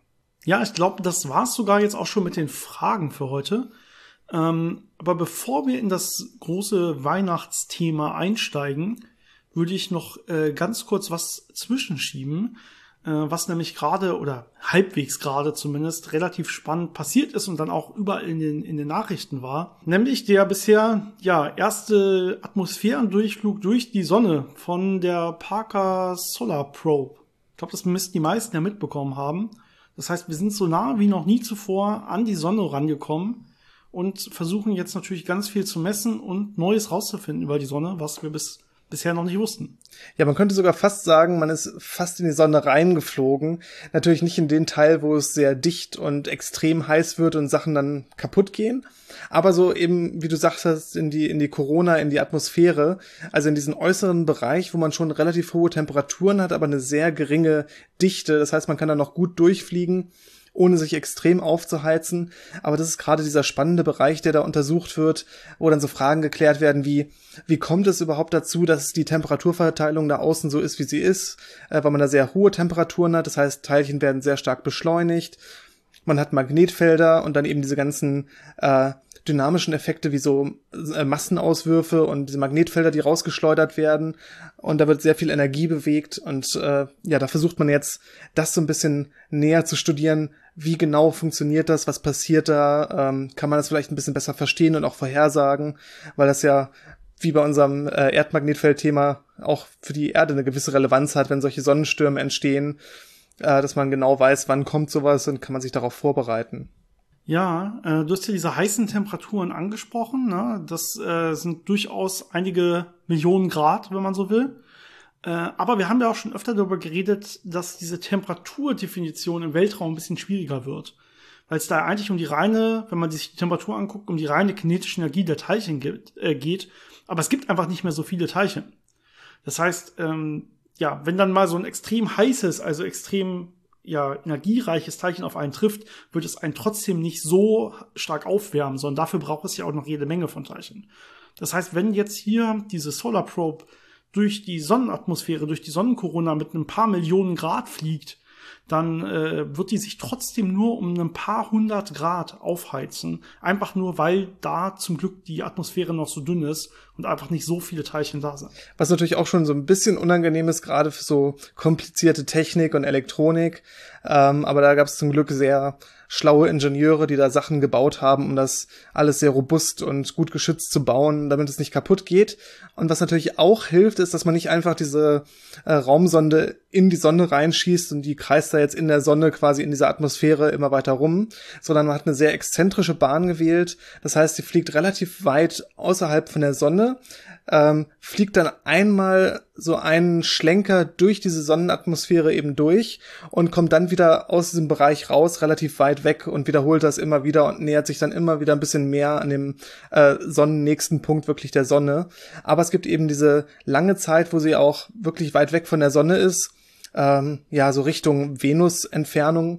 Ja, ich glaube, das war's sogar jetzt auch schon mit den Fragen für heute. Ähm, aber bevor wir in das große Weihnachtsthema einsteigen, würde ich noch äh, ganz kurz was zwischenschieben, äh, was nämlich gerade oder halbwegs gerade zumindest relativ spannend passiert ist und dann auch überall in den in den Nachrichten war, nämlich der bisher ja erste Atmosphärendurchflug durch die Sonne von der Parker Solar Probe. Ich glaube, das müssten die meisten ja mitbekommen haben. Das heißt, wir sind so nah wie noch nie zuvor an die Sonne rangekommen und versuchen jetzt natürlich ganz viel zu messen und Neues rauszufinden über die Sonne, was wir bis bisher noch nicht wussten. Ja, man könnte sogar fast sagen, man ist fast in die Sonne reingeflogen. Natürlich nicht in den Teil, wo es sehr dicht und extrem heiß wird und Sachen dann kaputt gehen. Aber so eben, wie du sagtest, in die, in die Corona, in die Atmosphäre. Also in diesen äußeren Bereich, wo man schon relativ hohe Temperaturen hat, aber eine sehr geringe Dichte. Das heißt, man kann da noch gut durchfliegen, ohne sich extrem aufzuheizen. Aber das ist gerade dieser spannende Bereich, der da untersucht wird, wo dann so Fragen geklärt werden wie, wie kommt es überhaupt dazu, dass die Temperaturverteilung da außen so ist, wie sie ist, äh, weil man da sehr hohe Temperaturen hat. Das heißt, Teilchen werden sehr stark beschleunigt. Man hat Magnetfelder und dann eben diese ganzen äh, dynamischen Effekte wie so äh, Massenauswürfe und diese Magnetfelder, die rausgeschleudert werden. Und da wird sehr viel Energie bewegt. Und äh, ja, da versucht man jetzt, das so ein bisschen näher zu studieren. Wie genau funktioniert das? Was passiert da? Ähm, kann man das vielleicht ein bisschen besser verstehen und auch vorhersagen? Weil das ja, wie bei unserem äh, Erdmagnetfeld-Thema, auch für die Erde eine gewisse Relevanz hat, wenn solche Sonnenstürme entstehen, äh, dass man genau weiß, wann kommt sowas und kann man sich darauf vorbereiten. Ja, äh, du hast ja diese heißen Temperaturen angesprochen, ne? Das äh, sind durchaus einige Millionen Grad, wenn man so will. Äh, aber wir haben ja auch schon öfter darüber geredet, dass diese Temperaturdefinition im Weltraum ein bisschen schwieriger wird. Weil es da eigentlich um die reine, wenn man sich die Temperatur anguckt, um die reine kinetische Energie der Teilchen geht. Äh, geht. Aber es gibt einfach nicht mehr so viele Teilchen. Das heißt, ähm, ja, wenn dann mal so ein extrem heißes, also extrem ja, energiereiches Teilchen auf einen trifft, wird es einen trotzdem nicht so stark aufwärmen, sondern dafür braucht es ja auch noch jede Menge von Teilchen. Das heißt, wenn jetzt hier diese Solar Probe durch die Sonnenatmosphäre, durch die Sonnenkorona mit ein paar Millionen Grad fliegt, dann äh, wird die sich trotzdem nur um ein paar hundert Grad aufheizen. Einfach nur, weil da zum Glück die Atmosphäre noch so dünn ist und einfach nicht so viele Teilchen da sind. Was natürlich auch schon so ein bisschen unangenehm ist, gerade für so komplizierte Technik und Elektronik. Ähm, aber da gab es zum Glück sehr schlaue Ingenieure, die da Sachen gebaut haben, um das alles sehr robust und gut geschützt zu bauen, damit es nicht kaputt geht. Und was natürlich auch hilft, ist, dass man nicht einfach diese äh, Raumsonde in die Sonne reinschießt und die kreist da jetzt in der Sonne quasi in dieser Atmosphäre immer weiter rum, sondern man hat eine sehr exzentrische Bahn gewählt. Das heißt, sie fliegt relativ weit außerhalb von der Sonne, ähm, fliegt dann einmal so einen Schlenker durch diese Sonnenatmosphäre eben durch und kommt dann wieder aus diesem Bereich raus, relativ weit weg und wiederholt das immer wieder und nähert sich dann immer wieder ein bisschen mehr an dem äh, sonnennächsten Punkt wirklich der Sonne. Aber es gibt eben diese lange Zeit, wo sie auch wirklich weit weg von der Sonne ist, ähm, ja, so Richtung Venus-Entfernung.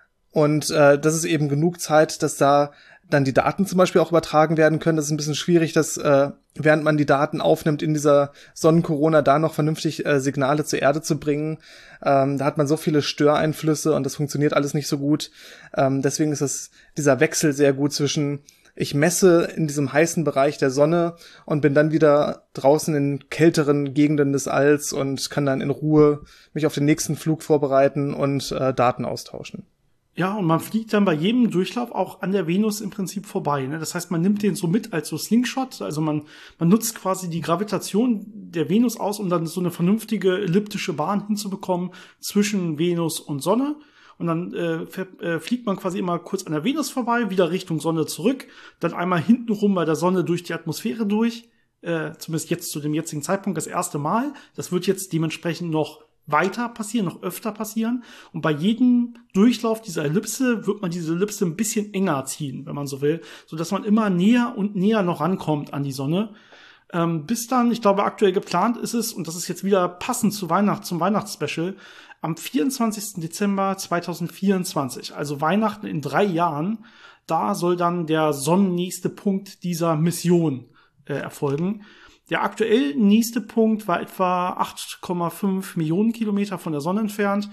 Und äh, das ist eben genug Zeit, dass da dann die Daten zum Beispiel auch übertragen werden können. Das ist ein bisschen schwierig, dass äh, während man die Daten aufnimmt in dieser Sonnenkorona da noch vernünftig äh, Signale zur Erde zu bringen. Ähm, da hat man so viele Störeinflüsse und das funktioniert alles nicht so gut. Ähm, deswegen ist es dieser Wechsel sehr gut zwischen ich messe in diesem heißen Bereich der Sonne und bin dann wieder draußen in kälteren Gegenden des Alls und kann dann in Ruhe mich auf den nächsten Flug vorbereiten und äh, Daten austauschen. Ja, und man fliegt dann bei jedem Durchlauf auch an der Venus im Prinzip vorbei. Ne? Das heißt, man nimmt den so mit als so Slingshot. Also man, man nutzt quasi die Gravitation der Venus aus, um dann so eine vernünftige elliptische Bahn hinzubekommen zwischen Venus und Sonne. Und dann äh, äh, fliegt man quasi immer kurz an der Venus vorbei, wieder Richtung Sonne zurück, dann einmal hintenrum bei der Sonne durch die Atmosphäre durch. Äh, zumindest jetzt zu dem jetzigen Zeitpunkt das erste Mal. Das wird jetzt dementsprechend noch weiter passieren, noch öfter passieren. Und bei jedem Durchlauf dieser Ellipse wird man diese Ellipse ein bisschen enger ziehen, wenn man so will, sodass man immer näher und näher noch rankommt an die Sonne. Ähm, bis dann, ich glaube, aktuell geplant ist es, und das ist jetzt wieder passend zu Weihnachten, zum Weihnachtsspecial, am vierundzwanzigsten Dezember zweitausendvierundzwanzig, also Weihnachten in drei Jahren, da soll dann der sonnennächste Punkt dieser Mission äh, erfolgen. Der aktuell nächste Punkt war etwa acht Komma fünf Millionen Kilometer von der Sonne entfernt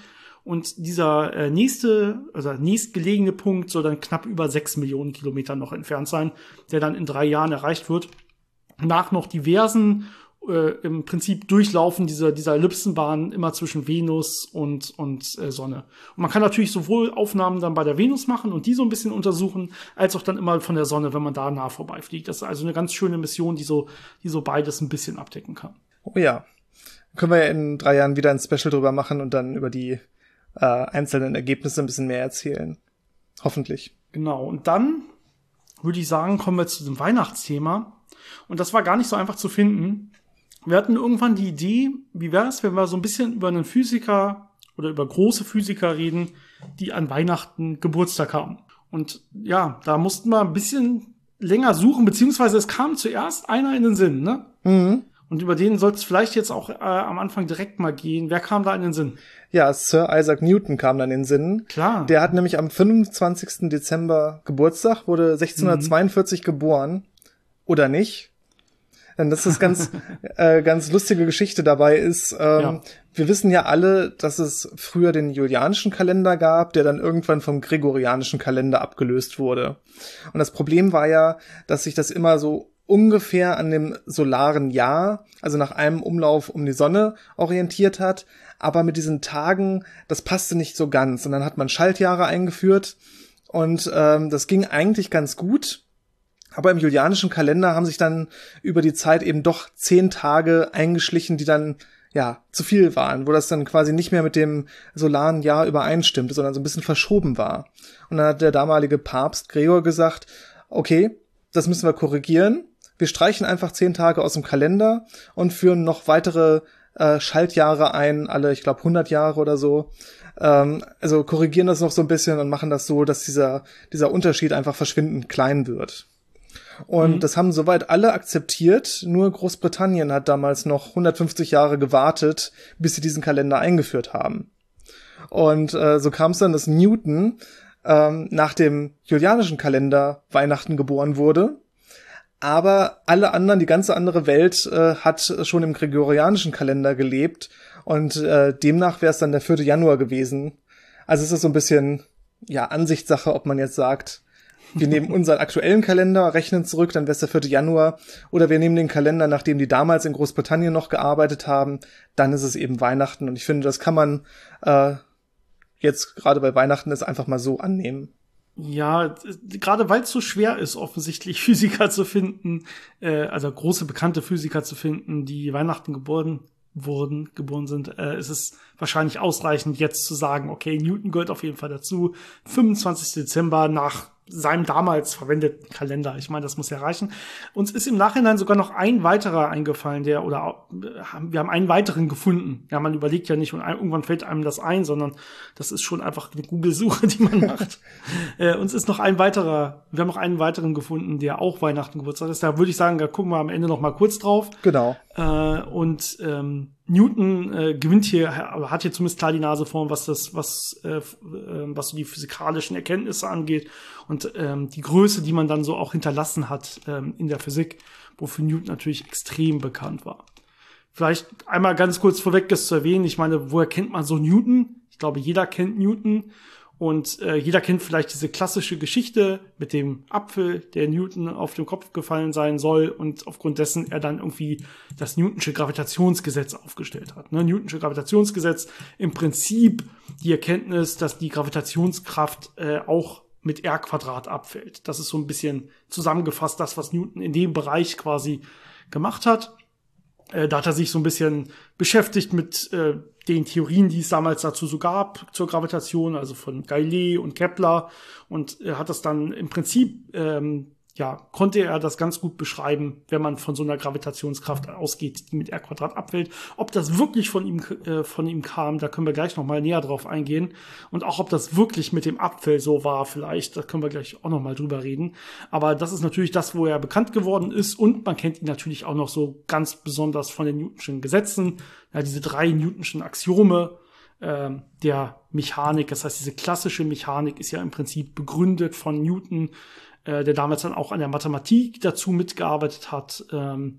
Und dieser äh, nächste, also nächstgelegene Punkt soll dann knapp über sechs Millionen Kilometer noch entfernt sein, der dann in drei Jahren erreicht wird. Nach noch diversen äh, im Prinzip Durchlaufen dieser, dieser Ellipsenbahn immer zwischen Venus und, und äh, Sonne. Und man kann natürlich sowohl Aufnahmen dann bei der Venus machen und die so ein bisschen untersuchen, als auch dann immer von der Sonne, wenn man da nah vorbeifliegt. Das ist also eine ganz schöne Mission, die so, die so beides ein bisschen abdecken kann. Oh ja. Können wir ja in drei Jahren wieder ein Special drüber machen und dann über die äh, einzelnen Ergebnisse ein bisschen mehr erzählen. Hoffentlich. Genau. Und dann würde ich sagen, kommen wir zu dem Weihnachtsthema. Und das war gar nicht so einfach zu finden. Wir hatten irgendwann die Idee, wie wäre es, wenn wir so ein bisschen über einen Physiker oder über große Physiker reden, die an Weihnachten Geburtstag haben. Und ja, da mussten wir ein bisschen länger suchen, beziehungsweise es kam zuerst einer in den Sinn, ne? Mhm. Und über den soll es vielleicht jetzt auch äh, am Anfang direkt mal gehen. Wer kam da in den Sinn? Ja, Sir Isaac Newton kam dann in den Sinn. Klar. Der hat nämlich am fünfundzwanzigsten Dezember Geburtstag, wurde sechzehnhundertzweiundvierzig mhm. geboren. Oder nicht? Denn das ist ganz, äh, ganz lustige Geschichte dabei ist, ähm, ja. wir wissen ja alle, dass es früher den julianischen Kalender gab, der dann irgendwann vom gregorianischen Kalender abgelöst wurde. Und das Problem war ja, dass sich das immer so ungefähr an dem solaren Jahr, also nach einem Umlauf um die Sonne, orientiert hat. Aber mit diesen Tagen, das passte nicht so ganz. Und dann hat man Schaltjahre eingeführt und ähm, das ging eigentlich ganz gut. Aber im julianischen Kalender haben sich dann über die Zeit eben doch zehn Tage eingeschlichen, die dann, ja, zu viel waren, wo das dann quasi nicht mehr mit dem solaren Jahr übereinstimmte, sondern so ein bisschen verschoben war. Und dann hat der damalige Papst Gregor gesagt, okay, das müssen wir korrigieren. Wir streichen einfach zehn Tage aus dem Kalender und führen noch weitere äh, Schaltjahre ein, alle, ich glaube, hundert Jahre oder so. Ähm, also korrigieren das noch so ein bisschen und machen das so, dass dieser, dieser Unterschied einfach verschwindend klein wird. Und mhm. das haben soweit alle akzeptiert, nur Großbritannien hat damals noch hundertfünfzig Jahre gewartet, bis sie diesen Kalender eingeführt haben. Und äh, so kam es dann, dass Newton ähm, nach dem julianischen Kalender Weihnachten geboren wurde, aber alle anderen, die ganze andere Welt äh, hat schon im gregorianischen Kalender gelebt und äh, demnach wäre es dann der vierte Januar gewesen. Also es ist so ein bisschen, ja, Ansichtssache, ob man jetzt sagt, wir nehmen unseren aktuellen Kalender, rechnen zurück, dann wäre es der vierte Januar. Oder wir nehmen den Kalender, nachdem die damals in Großbritannien noch gearbeitet haben, dann ist es eben Weihnachten. Und ich finde, das kann man äh, jetzt gerade bei Weihnachten ist einfach mal so annehmen. Ja, gerade weil es so schwer ist, offensichtlich Physiker zu finden, äh, also große bekannte Physiker zu finden, die Weihnachten geboren wurden, geboren sind, äh, ist es wahrscheinlich ausreichend, jetzt zu sagen, okay, Newton gehört auf jeden Fall dazu. fünfundzwanzigsten Dezember nach seinem damals verwendeten Kalender. Ich meine, das muss ja reichen. Uns ist im Nachhinein sogar noch ein weiterer eingefallen, der, oder wir haben einen weiteren gefunden. Ja, man überlegt ja nicht und irgendwann fällt einem das ein, sondern das ist schon einfach eine Google-Suche, die man macht. äh, uns ist noch ein weiterer, wir haben noch einen weiteren gefunden, der auch Weihnachten Geburtstag ist. Da würde ich sagen, da gucken wir am Ende noch mal kurz drauf. Genau. Äh, und ähm, Newton äh, gewinnt hier, hat hier zumindest klar die Nase vorn, was das, was, äh, was so die physikalischen Erkenntnisse angeht und ähm, die Größe, die man dann so auch hinterlassen hat ähm, in der Physik, wofür Newton natürlich extrem bekannt war. Vielleicht einmal ganz kurz vorweg das zu erwähnen. Ich meine, woher kennt man so Newton? Ich glaube, jeder kennt Newton. Und äh, jeder kennt vielleicht diese klassische Geschichte mit dem Apfel, der Newton auf den Kopf gefallen sein soll und aufgrund dessen er dann irgendwie das Newtonsche Gravitationsgesetz aufgestellt hat. Ne? Newtonsche Gravitationsgesetz, im Prinzip die Erkenntnis, dass die Gravitationskraft äh, auch mit R Quadrat abfällt. Das ist so ein bisschen zusammengefasst das, was Newton in dem Bereich quasi gemacht hat. Äh, da hat er sich so ein bisschen beschäftigt mit äh, den Theorien, die es damals dazu so gab, zur Gravitation, also von Galilei und Kepler. Und er hat das dann im Prinzip, ähm, ja, konnte er das ganz gut beschreiben, wenn man von so einer Gravitationskraft ausgeht, die mit R Quadrat abfällt. Ob das wirklich von ihm, äh, von ihm kam, da können wir gleich noch mal näher drauf eingehen. Und auch, ob das wirklich mit dem Abfall so war vielleicht, da können wir gleich auch noch mal drüber reden. Aber das ist natürlich das, wo er bekannt geworden ist. Und man kennt ihn natürlich auch noch so ganz besonders von den Newtonschen Gesetzen. Ja, diese drei Newtonschen Axiome äh, der Mechanik. Das heißt, diese klassische Mechanik ist ja im Prinzip begründet von Newton, der damals dann auch an der Mathematik dazu mitgearbeitet hat.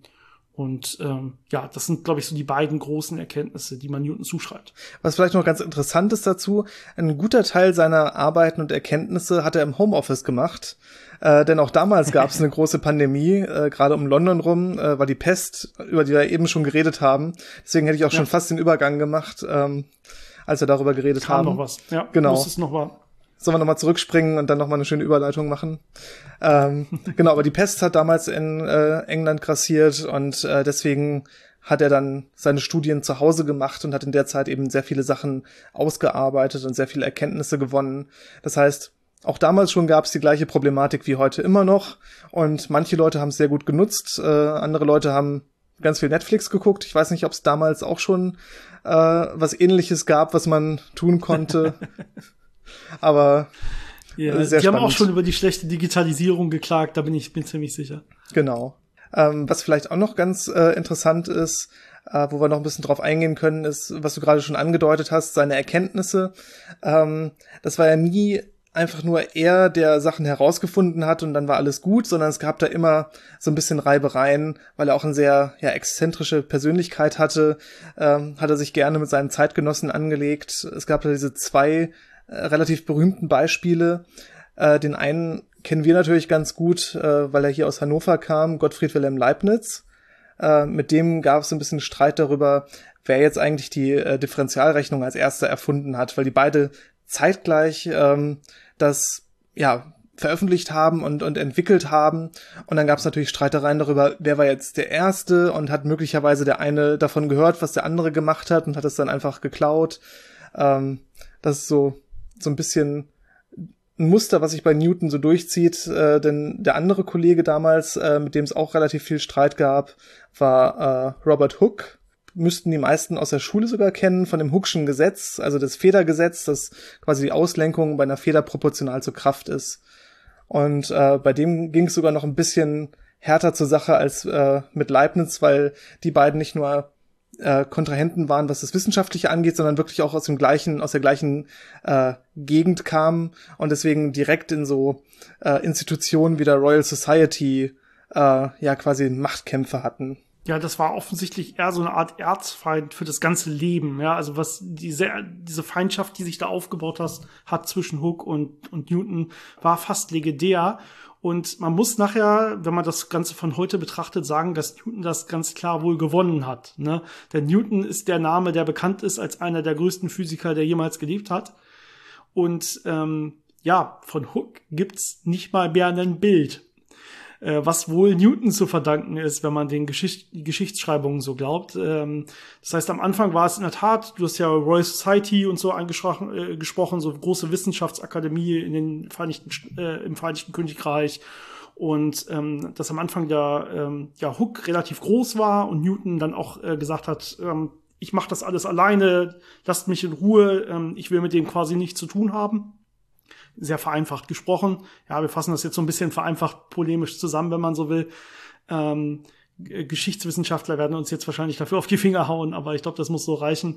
Und ähm, ja, das sind, glaube ich, so die beiden großen Erkenntnisse, die man Newton zuschreibt. Was vielleicht noch ganz interessant ist dazu, ein guter Teil seiner Arbeiten und Erkenntnisse hat er im Homeoffice gemacht. Äh, denn auch damals gab es eine große Pandemie, äh, gerade um London rum, äh, war die Pest, über die wir eben schon geredet haben. Deswegen hätte ich auch ja. schon fast den Übergang gemacht, ähm, als wir darüber geredet Kam haben. noch was, ja, genau. Muss es noch war. Sollen wir nochmal zurückspringen und dann nochmal eine schöne Überleitung machen? Ähm, genau, aber die Pest hat damals in äh, England grassiert und äh, deswegen hat er dann seine Studien zu Hause gemacht und hat in der Zeit eben sehr viele Sachen ausgearbeitet und sehr viele Erkenntnisse gewonnen. Das heißt, auch damals schon gab es die gleiche Problematik wie heute immer noch und manche Leute haben es sehr gut genutzt, äh, andere Leute haben ganz viel Netflix geguckt. Ich weiß nicht, ob es damals auch schon äh, was Ähnliches gab, was man tun konnte. Aber ja, sehr die spannend. haben auch schon über die schlechte Digitalisierung geklagt, da bin ich bin ziemlich sicher. Genau. Ähm, was vielleicht auch noch ganz äh, interessant ist, äh, wo wir noch ein bisschen drauf eingehen können, ist, was du gerade schon angedeutet hast, seine Erkenntnisse. Ähm, das war ja nie einfach nur er, der Sachen herausgefunden hat und dann war alles gut, sondern es gab da immer so ein bisschen Reibereien, weil er auch eine sehr ja exzentrische Persönlichkeit hatte, ähm, hat er sich gerne mit seinen Zeitgenossen angelegt. Es gab da diese zwei äh, relativ berühmten Beispiele. Äh, den einen kennen wir natürlich ganz gut, äh, weil er hier aus Hannover kam, Gottfried Wilhelm Leibniz. Äh, mit dem gab es ein bisschen Streit darüber, wer jetzt eigentlich die äh, Differentialrechnung als erster erfunden hat, weil die beide zeitgleich ähm, das ja veröffentlicht haben und und entwickelt haben und dann gab es natürlich Streitereien darüber, wer war jetzt der Erste und hat möglicherweise der eine davon gehört, was der andere gemacht hat und hat es dann einfach geklaut. Ähm, das ist so so ein bisschen ein Muster, was sich bei Newton so durchzieht, äh, denn der andere Kollege damals, äh, mit dem es auch relativ viel Streit gab, war äh, Robert Hooke. Müssten die meisten aus der Schule sogar kennen, von dem Hooke'schen Gesetz, also das Federgesetz, das quasi die Auslenkung bei einer Feder proportional zur Kraft ist. Und äh, bei dem ging es sogar noch ein bisschen härter zur Sache als äh, mit Leibniz, weil die beiden nicht nur äh, Kontrahenten waren, was das Wissenschaftliche angeht, sondern wirklich auch aus dem gleichen, aus der gleichen äh, Gegend kamen und deswegen direkt in so äh, Institutionen wie der Royal Society äh, ja quasi Machtkämpfe hatten. Ja, das war offensichtlich eher so eine Art Erzfeind für das ganze Leben, ja, also was diese, diese Feindschaft, die sich da aufgebaut hat, hat zwischen Hooke und, und Newton, war fast legendär. Und man muss nachher, wenn man das Ganze von heute betrachtet, sagen, dass Newton das ganz klar wohl gewonnen hat, ne? Denn Newton ist der Name, der bekannt ist als einer der größten Physiker, der jemals gelebt hat. Und ähm, ja, von Hooke gibt's nicht mal mehr ein Bild, äh, was wohl Newton zu verdanken ist, wenn man den Geschicht die Geschichtsschreibungen so glaubt. Ähm, das heißt, am Anfang war es in der Tat, du hast ja Royal Society und so angesprochen, äh, gesprochen, so große Wissenschaftsakademie in den Vereinigten, äh, im Vereinigten Königreich. Und ähm, dass am Anfang der ähm, ja, Hooke relativ groß war und Newton dann auch äh, gesagt hat, ähm, ich mache das alles alleine, lasst mich in Ruhe, ähm, ich will mit dem quasi nichts zu tun haben. Sehr vereinfacht gesprochen. Ja, wir fassen das jetzt so ein bisschen vereinfacht polemisch zusammen, wenn man so will. Ähm, Geschichtswissenschaftler werden uns jetzt wahrscheinlich dafür auf die Finger hauen, aber ich glaube, das muss so reichen.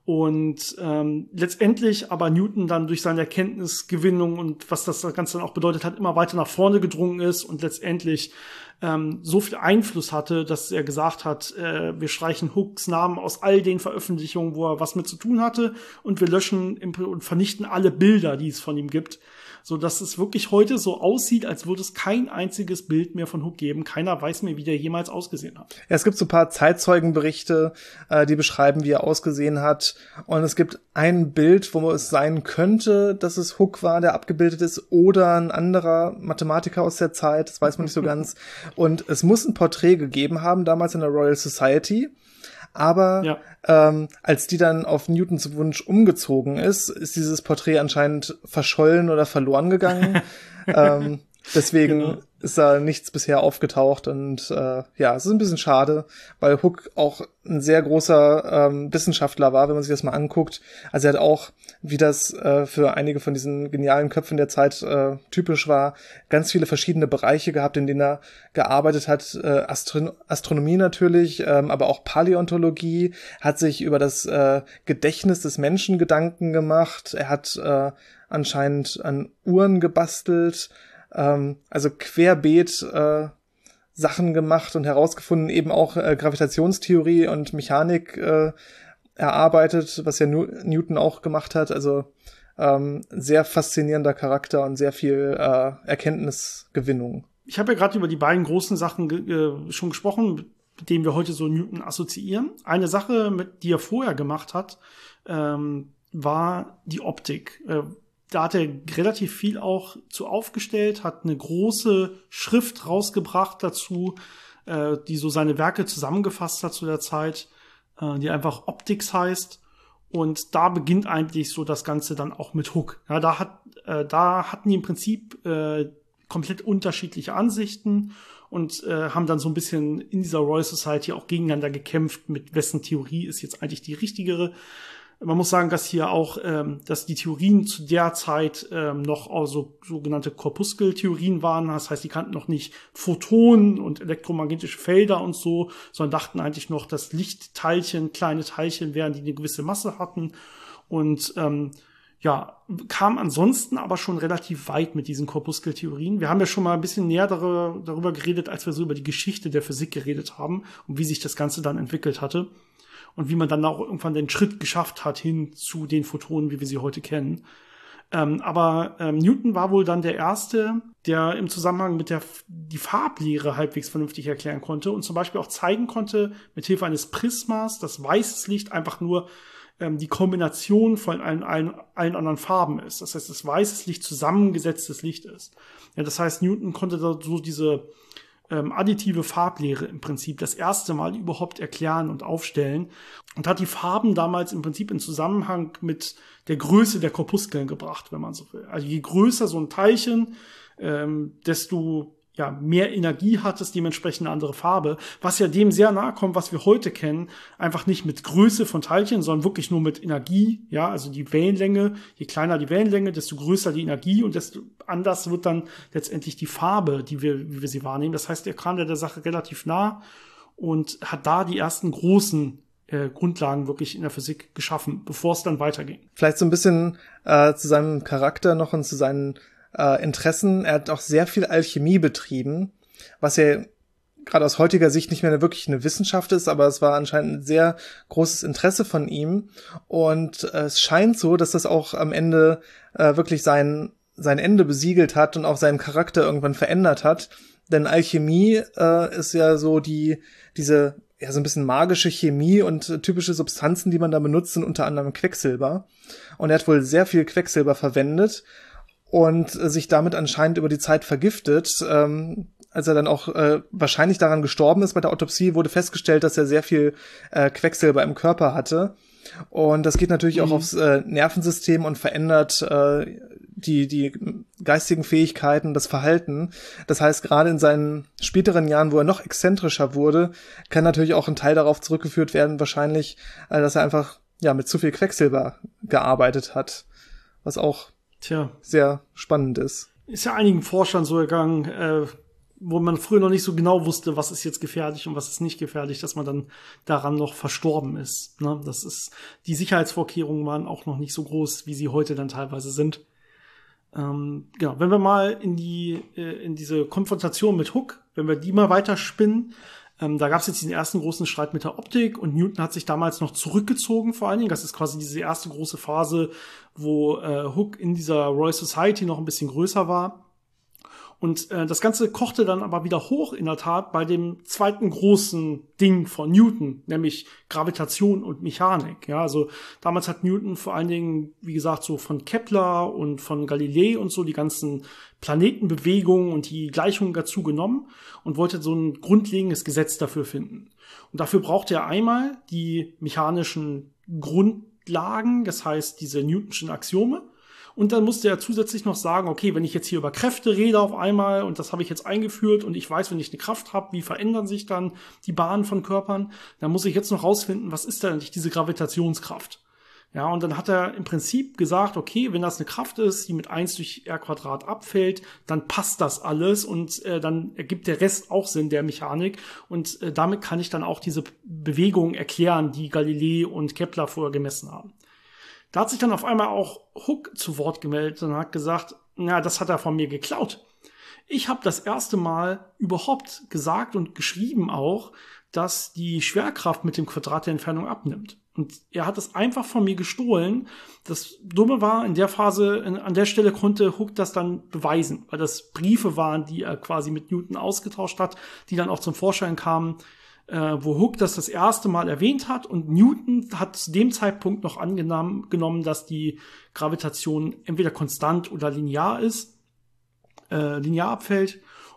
Und ähm, letztendlich aber Newton dann durch seine Erkenntnisgewinnung und was das Ganze dann auch bedeutet hat, immer weiter nach vorne gedrungen ist und letztendlich ähm, so viel Einfluss hatte, dass er gesagt hat, äh, wir streichen Hookes Namen aus all den Veröffentlichungen, wo er was mit zu tun hatte, und wir löschen und vernichten alle Bilder, die es von ihm gibt, so dass es wirklich heute so aussieht, als würde es kein einziges Bild mehr von Hooke geben. Keiner weiß mehr, wie der jemals ausgesehen hat. Ja, es gibt so ein paar Zeitzeugenberichte, äh, die beschreiben, wie er ausgesehen hat. Und es gibt ein Bild, wo es sein könnte, dass es Hooke war, der abgebildet ist, oder ein anderer Mathematiker aus der Zeit. Das weiß man nicht so ganz. Und es muss ein Porträt gegeben haben, damals in der Royal Society. Aber ja. ähm, als die dann auf Newtons Wunsch umgezogen ist, ist dieses Porträt anscheinend verschollen oder verloren gegangen. ähm, deswegen genau. ist da nichts bisher aufgetaucht und äh, ja, es ist ein bisschen schade, weil Hooke auch ein sehr großer ähm, Wissenschaftler war, wenn man sich das mal anguckt. Also er hat auch, wie das äh, für einige von diesen genialen Köpfen der Zeit äh, typisch war, ganz viele verschiedene Bereiche gehabt, in denen er gearbeitet hat. Äh, Astro- Astronomie natürlich, ähm, aber auch Paläontologie, hat sich über das äh, Gedächtnis des Menschen Gedanken gemacht. Er hat äh, anscheinend an Uhren gebastelt. Ähm, also querbeet äh, Sachen gemacht und herausgefunden, eben auch äh, Gravitationstheorie und Mechanik äh, erarbeitet, was ja New- Newton auch gemacht hat. Also ähm, sehr faszinierender Charakter und sehr viel äh, Erkenntnisgewinnung. Ich habe ja gerade über die beiden großen Sachen äh, schon gesprochen, mit denen wir heute so Newton assoziieren. Eine Sache, mit, die er vorher gemacht hat, ähm, war die Optik. Äh, da hat er relativ viel auch zu aufgestellt, hat eine große Schrift rausgebracht dazu, äh, die so seine Werke zusammengefasst hat zu der Zeit, äh, die einfach Optics heißt. Und da beginnt eigentlich so das Ganze dann auch mit Hooke. Ja, da hat, äh, da hatten die im Prinzip äh, komplett unterschiedliche Ansichten und äh, haben dann so ein bisschen in dieser Royal Society auch gegeneinander gekämpft, mit wessen Theorie ist jetzt eigentlich die richtigere. Man muss sagen, dass hier auch, ähm, dass die Theorien zu der Zeit ähm, noch auch so sogenannte Korpuskeltheorien waren. Das heißt, die kannten noch nicht Photonen und elektromagnetische Felder und so, sondern dachten eigentlich noch, dass Lichtteilchen, kleine Teilchen wären, die eine gewisse Masse hatten. Und ähm, ja, kam ansonsten aber schon relativ weit mit diesen Korpuskeltheorien. Wir haben ja schon mal ein bisschen näher darüber, darüber geredet, als wir so über die Geschichte der Physik geredet haben und wie sich das Ganze dann entwickelt hatte. Und wie man dann auch irgendwann den Schritt geschafft hat hin zu den Photonen, wie wir sie heute kennen. Ähm, aber ähm, Newton war wohl dann der Erste, der im Zusammenhang mit der die Farblehre halbwegs vernünftig erklären konnte und zum Beispiel auch zeigen konnte, mit Hilfe eines Prismas, dass weißes Licht einfach nur ähm, die Kombination von allen, allen, allen anderen Farben ist. Das heißt, dass weißes Licht zusammengesetztes Licht ist. Ja, das heißt, Newton konnte da so diese Ähm, additive Farblehre im Prinzip das erste Mal überhaupt erklären und aufstellen und hat die Farben damals im Prinzip in Zusammenhang mit der Größe der Korpuskeln gebracht, wenn man so will. Also je größer so ein Teilchen, ähm, desto ja, mehr Energie hat es, dementsprechend eine andere Farbe, was ja dem sehr nahe kommt, was wir heute kennen, einfach nicht mit Größe von Teilchen, sondern wirklich nur mit Energie, ja, also die Wellenlänge, je kleiner die Wellenlänge, desto größer die Energie und desto anders wird dann letztendlich die Farbe, die wir, wie wir sie wahrnehmen. Das heißt, er kam der Sache relativ nah und hat da die ersten großen äh, Grundlagen wirklich in der Physik geschaffen, bevor es dann weiterging. Vielleicht so ein bisschen äh, zu seinem Charakter noch und zu seinen Äh, Interessen. Er hat auch sehr viel Alchemie betrieben, was ja gerade aus heutiger Sicht nicht mehr wirklich eine Wissenschaft ist, aber es war anscheinend ein sehr großes Interesse von ihm und äh, es scheint so, dass das auch am Ende äh, wirklich sein sein Ende besiegelt hat und auch seinen Charakter irgendwann verändert hat, denn Alchemie äh, ist ja so die diese ja so ein bisschen magische Chemie und äh, typische Substanzen, die man da benutzt, sind unter anderem Quecksilber und er hat wohl sehr viel Quecksilber verwendet und sich damit anscheinend über die Zeit vergiftet. Ähm, als er dann auch äh, wahrscheinlich daran gestorben ist bei der Autopsie, wurde festgestellt, dass er sehr viel äh, Quecksilber im Körper hatte. Und das geht natürlich mhm. auch aufs äh, Nervensystem und verändert äh, die die geistigen Fähigkeiten, das Verhalten. Das heißt, gerade in seinen späteren Jahren, wo er noch exzentrischer wurde, kann natürlich auch ein Teil darauf zurückgeführt werden, wahrscheinlich, äh, dass er einfach ja mit zu viel Quecksilber gearbeitet hat. Was auch Tja. sehr spannend ist. Ist ja einigen Forschern so gegangen, äh, wo man früher noch nicht so genau wusste, was ist jetzt gefährlich und was ist nicht gefährlich, dass man dann daran noch verstorben ist. Ne? Das ist, die Sicherheitsvorkehrungen waren auch noch nicht so groß, wie sie heute dann teilweise sind. Ähm, genau, wenn wir mal in die äh, in diese Konfrontation mit Hooke, wenn wir die mal weiterspinnen, Ähm, da gab es jetzt diesen ersten großen Streit mit der Optik und Newton hat sich damals noch zurückgezogen vor allen Dingen. Das ist quasi diese erste große Phase, wo äh, Hooke in dieser Royal Society noch ein bisschen größer war. Und äh, das Ganze kochte dann aber wieder hoch in der Tat bei dem zweiten großen Ding von Newton, nämlich Gravitation und Mechanik. Ja, also damals hat Newton vor allen Dingen, wie gesagt, so von Kepler und von Galilei und so die ganzen Planetenbewegungen und die Gleichungen dazu genommen und wollte so ein grundlegendes Gesetz dafür finden. Und dafür brauchte er einmal die mechanischen Grundlagen, das heißt diese Newtonschen Axiome. Und dann musste er zusätzlich noch sagen, okay, wenn ich jetzt hier über Kräfte rede auf einmal und das habe ich jetzt eingeführt und ich weiß, wenn ich eine Kraft habe, wie verändern sich dann die Bahnen von Körpern, dann muss ich jetzt noch rausfinden, was ist denn eigentlich diese Gravitationskraft? Ja, und dann hat er im Prinzip gesagt, okay, wenn das eine Kraft ist, die mit eins durch R Quadrat abfällt, dann passt das alles und äh, dann ergibt der Rest auch Sinn der Mechanik und äh, damit kann ich dann auch diese Bewegungen erklären, die Galilei und Kepler vorher gemessen haben. Da hat sich dann auf einmal auch Hooke zu Wort gemeldet und hat gesagt, na, das hat er von mir geklaut. Ich habe das erste Mal überhaupt gesagt und geschrieben auch, dass die Schwerkraft mit dem Quadrat der Entfernung abnimmt. Und er hat es einfach von mir gestohlen. Das Dumme war, in der Phase, an der Stelle konnte Hooke das dann beweisen, weil das Briefe waren, die er quasi mit Newton ausgetauscht hat, die dann auch zum Vorschein kamen, äh, wo Hooke das das erste Mal erwähnt hat. Und Newton hat zu dem Zeitpunkt noch angenommen, dass die Gravitation entweder konstant oder linear ist, äh, linear abfällt.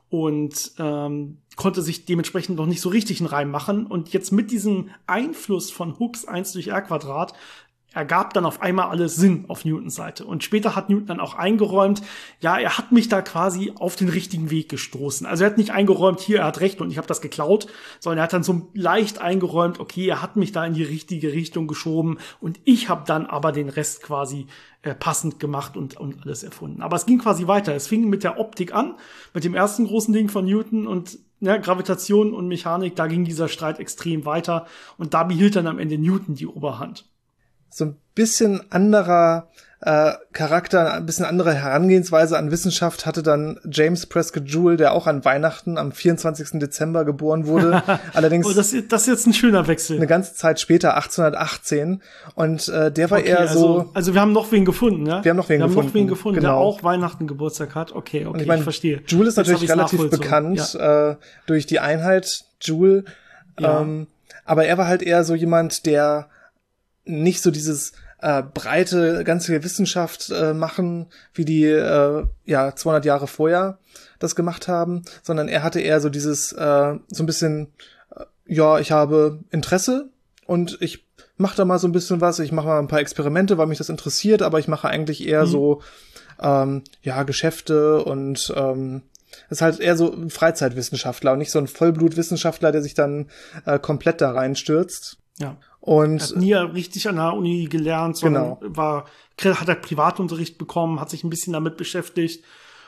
Und ähm, konnte sich dementsprechend noch nicht so richtig einen Reim machen. Und jetzt mit diesem Einfluss von Hookes eins durch r Quadrat ergab dann auf einmal alles Sinn auf Newtons Seite. Und später hat Newton dann auch eingeräumt, ja, er hat mich da quasi auf den richtigen Weg gestoßen. Also er hat nicht eingeräumt, hier, er hat recht und ich habe das geklaut, sondern er hat dann so leicht eingeräumt, okay, er hat mich da in die richtige Richtung geschoben und ich habe dann aber den Rest quasi äh, passend gemacht und, und alles erfunden. Aber es ging quasi weiter. Es fing mit der Optik an, mit dem ersten großen Ding von Newton und ja, Gravitation und Mechanik, da ging dieser Streit extrem weiter und da behielt dann am Ende Newton die Oberhand. So ein bisschen anderer äh, Charakter, ein bisschen andere Herangehensweise an Wissenschaft hatte dann James Prescott Joule, der auch an Weihnachten am vierundzwanzigsten Dezember geboren wurde. Allerdings oh, das, das ist jetzt ein schöner Wechsel. Eine ganze Zeit später, achtzehnhundertachtzehn. Und äh, der war okay, eher also, so... Also wir haben noch wen gefunden, ja? Wir haben noch wen wir gefunden. haben noch wen gefunden, genau. der auch Weihnachten Geburtstag hat. Okay, okay, Und ich, mein, ich verstehe. Joule ist jetzt natürlich relativ bekannt ja. äh, durch die Einheit Joule. Ja. Ähm, aber er war halt eher so jemand, der nicht so dieses äh, breite, ganz viel Wissenschaft äh, machen, wie die äh, ja zweihundert Jahre vorher das gemacht haben, sondern er hatte eher so dieses äh, so ein bisschen, äh, ja, ich habe Interesse und ich mache da mal so ein bisschen was, ich mache mal ein paar Experimente, weil mich das interessiert, aber ich mache eigentlich eher mhm. so ähm, ja Geschäfte und ähm, ist halt eher so ein Freizeitwissenschaftler und nicht so ein Vollblutwissenschaftler, der sich dann äh, komplett da reinstürzt. Ja. Und er hat nie richtig an der Uni gelernt, sondern genau. war, hat er Privatunterricht bekommen, hat sich ein bisschen damit beschäftigt.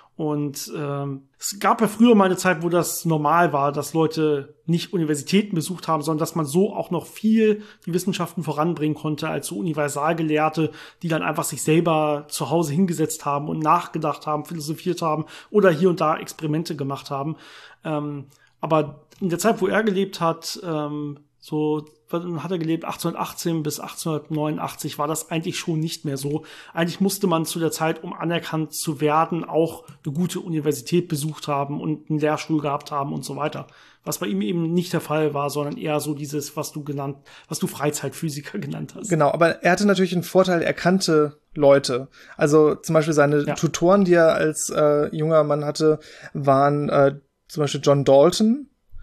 Und ähm, es gab ja früher mal eine Zeit, wo das normal war, dass Leute nicht Universitäten besucht haben, sondern dass man so auch noch viel die Wissenschaften voranbringen konnte als so Universalgelehrte, die dann einfach sich selber zu Hause hingesetzt haben und nachgedacht haben, philosophiert haben oder hier und da Experimente gemacht haben. Ähm, aber in der Zeit, wo er gelebt hat, ähm, so hat er gelebt, achtzehnhundertachtzehn bis achtzehnhundertneunundachtzig, war das eigentlich schon nicht mehr so. Eigentlich musste man zu der Zeit, um anerkannt zu werden, auch eine gute Universität besucht haben und einen Lehrstuhl gehabt haben und so weiter. Was bei ihm eben nicht der Fall war, sondern eher so dieses, was du genannt, was du Freizeitphysiker genannt hast. Genau, aber er hatte natürlich einen Vorteil, er kannte Leute. Also zum Beispiel seine ja. Tutoren, die er als äh, junger Mann hatte, waren äh, zum Beispiel John Dalton.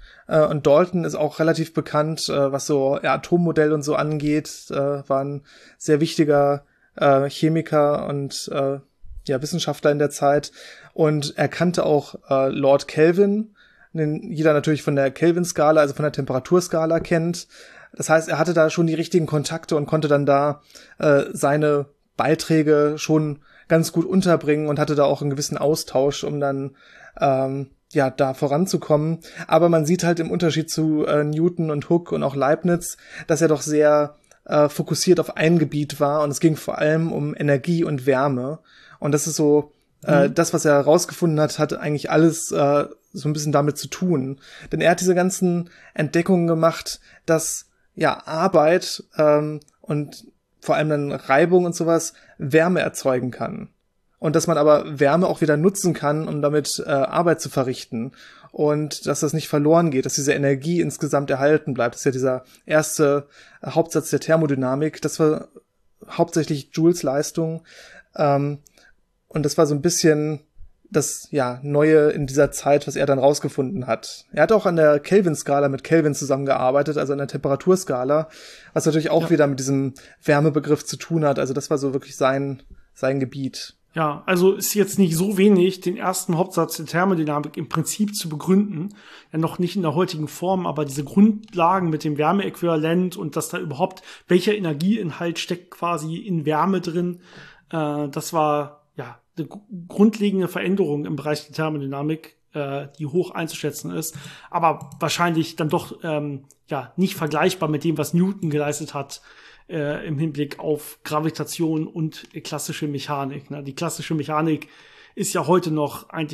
Und Dalton ist auch relativ bekannt, was so ja, Atommodell und so angeht, war ein sehr wichtiger äh, Chemiker und äh, ja, Wissenschaftler in der Zeit. Und er kannte auch äh, Lord Kelvin, den jeder natürlich von der Kelvin-Skala, also von der Temperaturskala kennt. Das heißt, er hatte da schon die richtigen Kontakte und konnte dann da äh, seine Beiträge schon ganz gut unterbringen und hatte da auch einen gewissen Austausch, um dann ähm, ja, da voranzukommen. Aber man sieht halt im Unterschied zu äh, Newton und Hooke und auch Leibniz, dass er doch sehr äh, fokussiert auf ein Gebiet war und es ging vor allem um Energie und Wärme. Und das ist so, äh, mhm. das, was er herausgefunden hat, hat eigentlich alles äh, so ein bisschen damit zu tun. Denn er hat diese ganzen Entdeckungen gemacht, dass ja Arbeit ähm, und vor allem dann Reibung und sowas Wärme erzeugen kann. Und dass man aber Wärme auch wieder nutzen kann, um damit äh, Arbeit zu verrichten. Und dass das nicht verloren geht, dass diese Energie insgesamt erhalten bleibt. Das ist ja dieser erste äh, Hauptsatz der Thermodynamik. Das war hauptsächlich Joules Leistung. Ähm, und das war so ein bisschen das ja Neue in dieser Zeit, was er dann rausgefunden hat. Er hat auch an der Kelvin-Skala mit Kelvin zusammengearbeitet, also an der Temperaturskala, was natürlich auch ja. wieder mit diesem Wärmebegriff zu tun hat. Also das war so wirklich sein, sein Gebiet. Ja, also ist jetzt nicht so wenig, den ersten Hauptsatz der Thermodynamik im Prinzip zu begründen. Ja, noch nicht in der heutigen Form, aber diese Grundlagen mit dem Wärmeäquivalent und dass da überhaupt welcher Energieinhalt steckt quasi in Wärme drin, äh, das war ja eine grundlegende Veränderung im Bereich der Thermodynamik, äh, die hoch einzuschätzen ist, aber wahrscheinlich dann doch ähm, ja nicht vergleichbar mit dem, was Newton geleistet hat, Äh, im Hinblick auf Gravitation und klassische Mechanik. Ne? Die klassische Mechanik ist ja heute noch eigentlich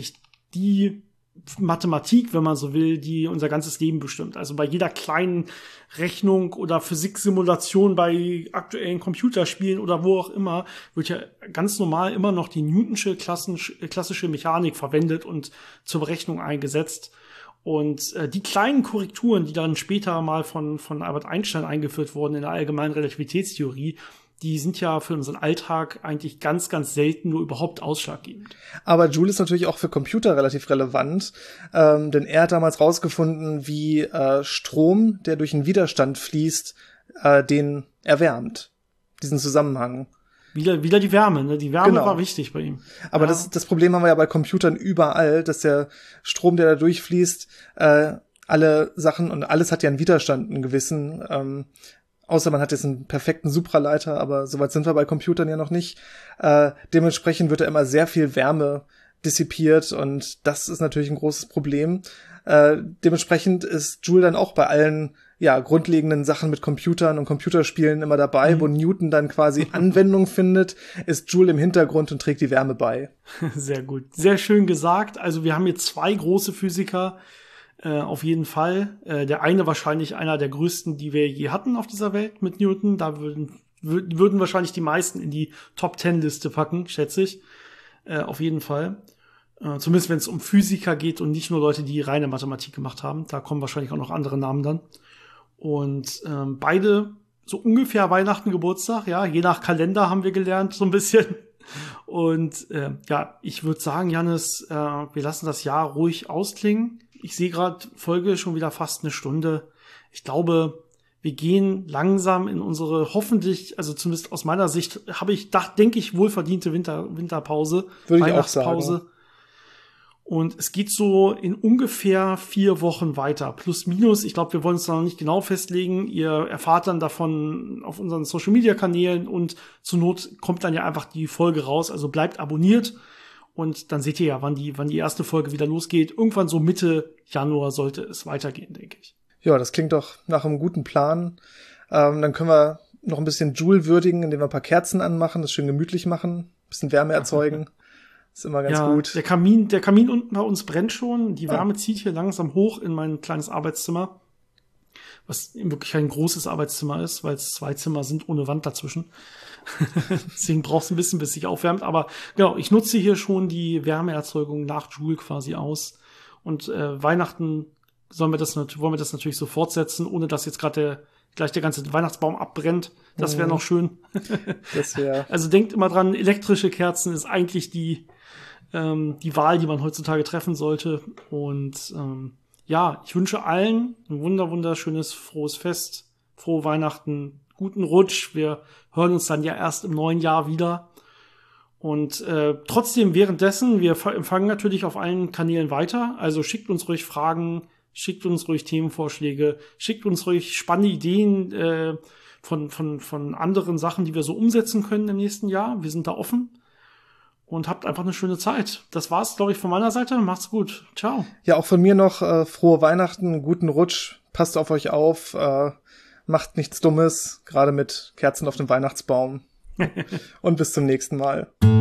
die Mathematik, wenn man so will, die unser ganzes Leben bestimmt. Also bei jeder kleinen Rechnung oder Physiksimulation bei aktuellen Computerspielen oder wo auch immer, wird ja ganz normal immer noch die Newtonsche klassische Mechanik verwendet und zur Berechnung eingesetzt. Und äh, die kleinen Korrekturen, die dann später mal von, von Albert Einstein eingeführt wurden in der allgemeinen Relativitätstheorie, die sind ja für unseren Alltag eigentlich ganz, ganz selten nur überhaupt ausschlaggebend. Aber Joule ist natürlich auch für Computer relativ relevant, ähm, denn er hat damals rausgefunden, wie äh, Strom, der durch einen Widerstand fließt, äh, den erwärmt. Diesen Zusammenhang. Wieder, wieder die Wärme, ne? Die Wärme genau. war wichtig bei ihm. Aber ja. das, das Problem haben wir ja bei Computern überall, dass der Strom, der da durchfließt, äh, alle Sachen und alles hat ja einen Widerstand, einen gewissen, ähm, außer man hat jetzt einen perfekten Supraleiter, aber soweit sind wir bei Computern ja noch nicht. Äh, dementsprechend wird da immer sehr viel Wärme dissipiert und das ist natürlich ein großes Problem. Äh, dementsprechend ist Joule dann auch bei allen ja grundlegenden Sachen mit Computern und Computerspielen immer dabei, mhm. wo Newton dann quasi Anwendung findet, ist Joule im Hintergrund und trägt die Wärme bei. Sehr gut, sehr schön gesagt. Also wir haben hier zwei große Physiker, Äh, auf jeden Fall. Äh, der eine wahrscheinlich einer der größten, die wir je hatten auf dieser Welt mit Newton. Da würden, würden, würden wahrscheinlich die meisten in die Top Ten Liste packen, schätze ich. Äh, auf jeden Fall. Äh, zumindest wenn es um Physiker geht und nicht nur Leute, die reine Mathematik gemacht haben. Da kommen wahrscheinlich auch noch andere Namen dann. Und ähm, beide so ungefähr Weihnachten, Geburtstag, ja, je nach Kalender haben wir gelernt, so ein bisschen. Und äh, ja, ich würde sagen, Jannis, äh, wir lassen das Jahr ruhig ausklingen. Ich sehe gerade Folge schon wieder fast eine Stunde. Ich glaube, wir gehen langsam in unsere hoffentlich, also zumindest aus meiner Sicht, habe ich, denke ich, wohlverdiente Winter, Winterpause, Würde Weihnachtspause. Ich auch sagen. Und es geht so in ungefähr vier Wochen weiter. Plus, minus. Ich glaube, wir wollen es noch nicht genau festlegen. Ihr erfahrt dann davon auf unseren Social-Media-Kanälen und zur Not kommt dann ja einfach die Folge raus. Also bleibt abonniert. Und dann seht ihr ja, wann die, wann die erste Folge wieder losgeht. Irgendwann so Mitte Januar sollte es weitergehen, denke ich. Ja, das klingt doch nach einem guten Plan. Ähm, dann können wir noch ein bisschen Joule würdigen, indem wir ein paar Kerzen anmachen, das schön gemütlich machen, ein bisschen Wärme erzeugen. Ist immer ganz ja, gut. Der Kamin, der Kamin unten bei uns brennt schon. Die Wärme ah. zieht hier langsam hoch in mein kleines Arbeitszimmer. Was wirklich ein großes Arbeitszimmer ist, weil es zwei Zimmer sind ohne Wand dazwischen. Deswegen braucht es ein bisschen, bis sich aufwärmt. Aber genau, ich nutze hier schon die Wärmeerzeugung nach Joule quasi aus. Und äh, Weihnachten sollen wir das, wollen wir das natürlich so fortsetzen, ohne dass jetzt gerade der, gleich der ganze Weihnachtsbaum abbrennt. Das wäre mhm. noch schön. Das wär... Also denkt immer dran, elektrische Kerzen ist eigentlich die, ähm, die Wahl, die man heutzutage treffen sollte. Und ähm, ja, ich wünsche allen ein wunder, wunderschönes, frohes Fest, frohe Weihnachten, guten Rutsch. Wir hören uns dann ja erst im neuen Jahr wieder. Und äh, trotzdem währenddessen, wir empfangen natürlich auf allen Kanälen weiter. Also schickt uns ruhig Fragen, schickt uns ruhig Themenvorschläge, schickt uns ruhig spannende Ideen äh, von, von, von anderen Sachen, die wir so umsetzen können im nächsten Jahr. Wir sind da offen. Und habt einfach eine schöne Zeit. Das war's, glaube ich, von meiner Seite. Macht's gut. Ciao. Ja, auch von mir noch äh, frohe Weihnachten, guten Rutsch. Passt auf euch auf. Äh, macht nichts Dummes, gerade mit Kerzen auf dem Weihnachtsbaum. Und bis zum nächsten Mal.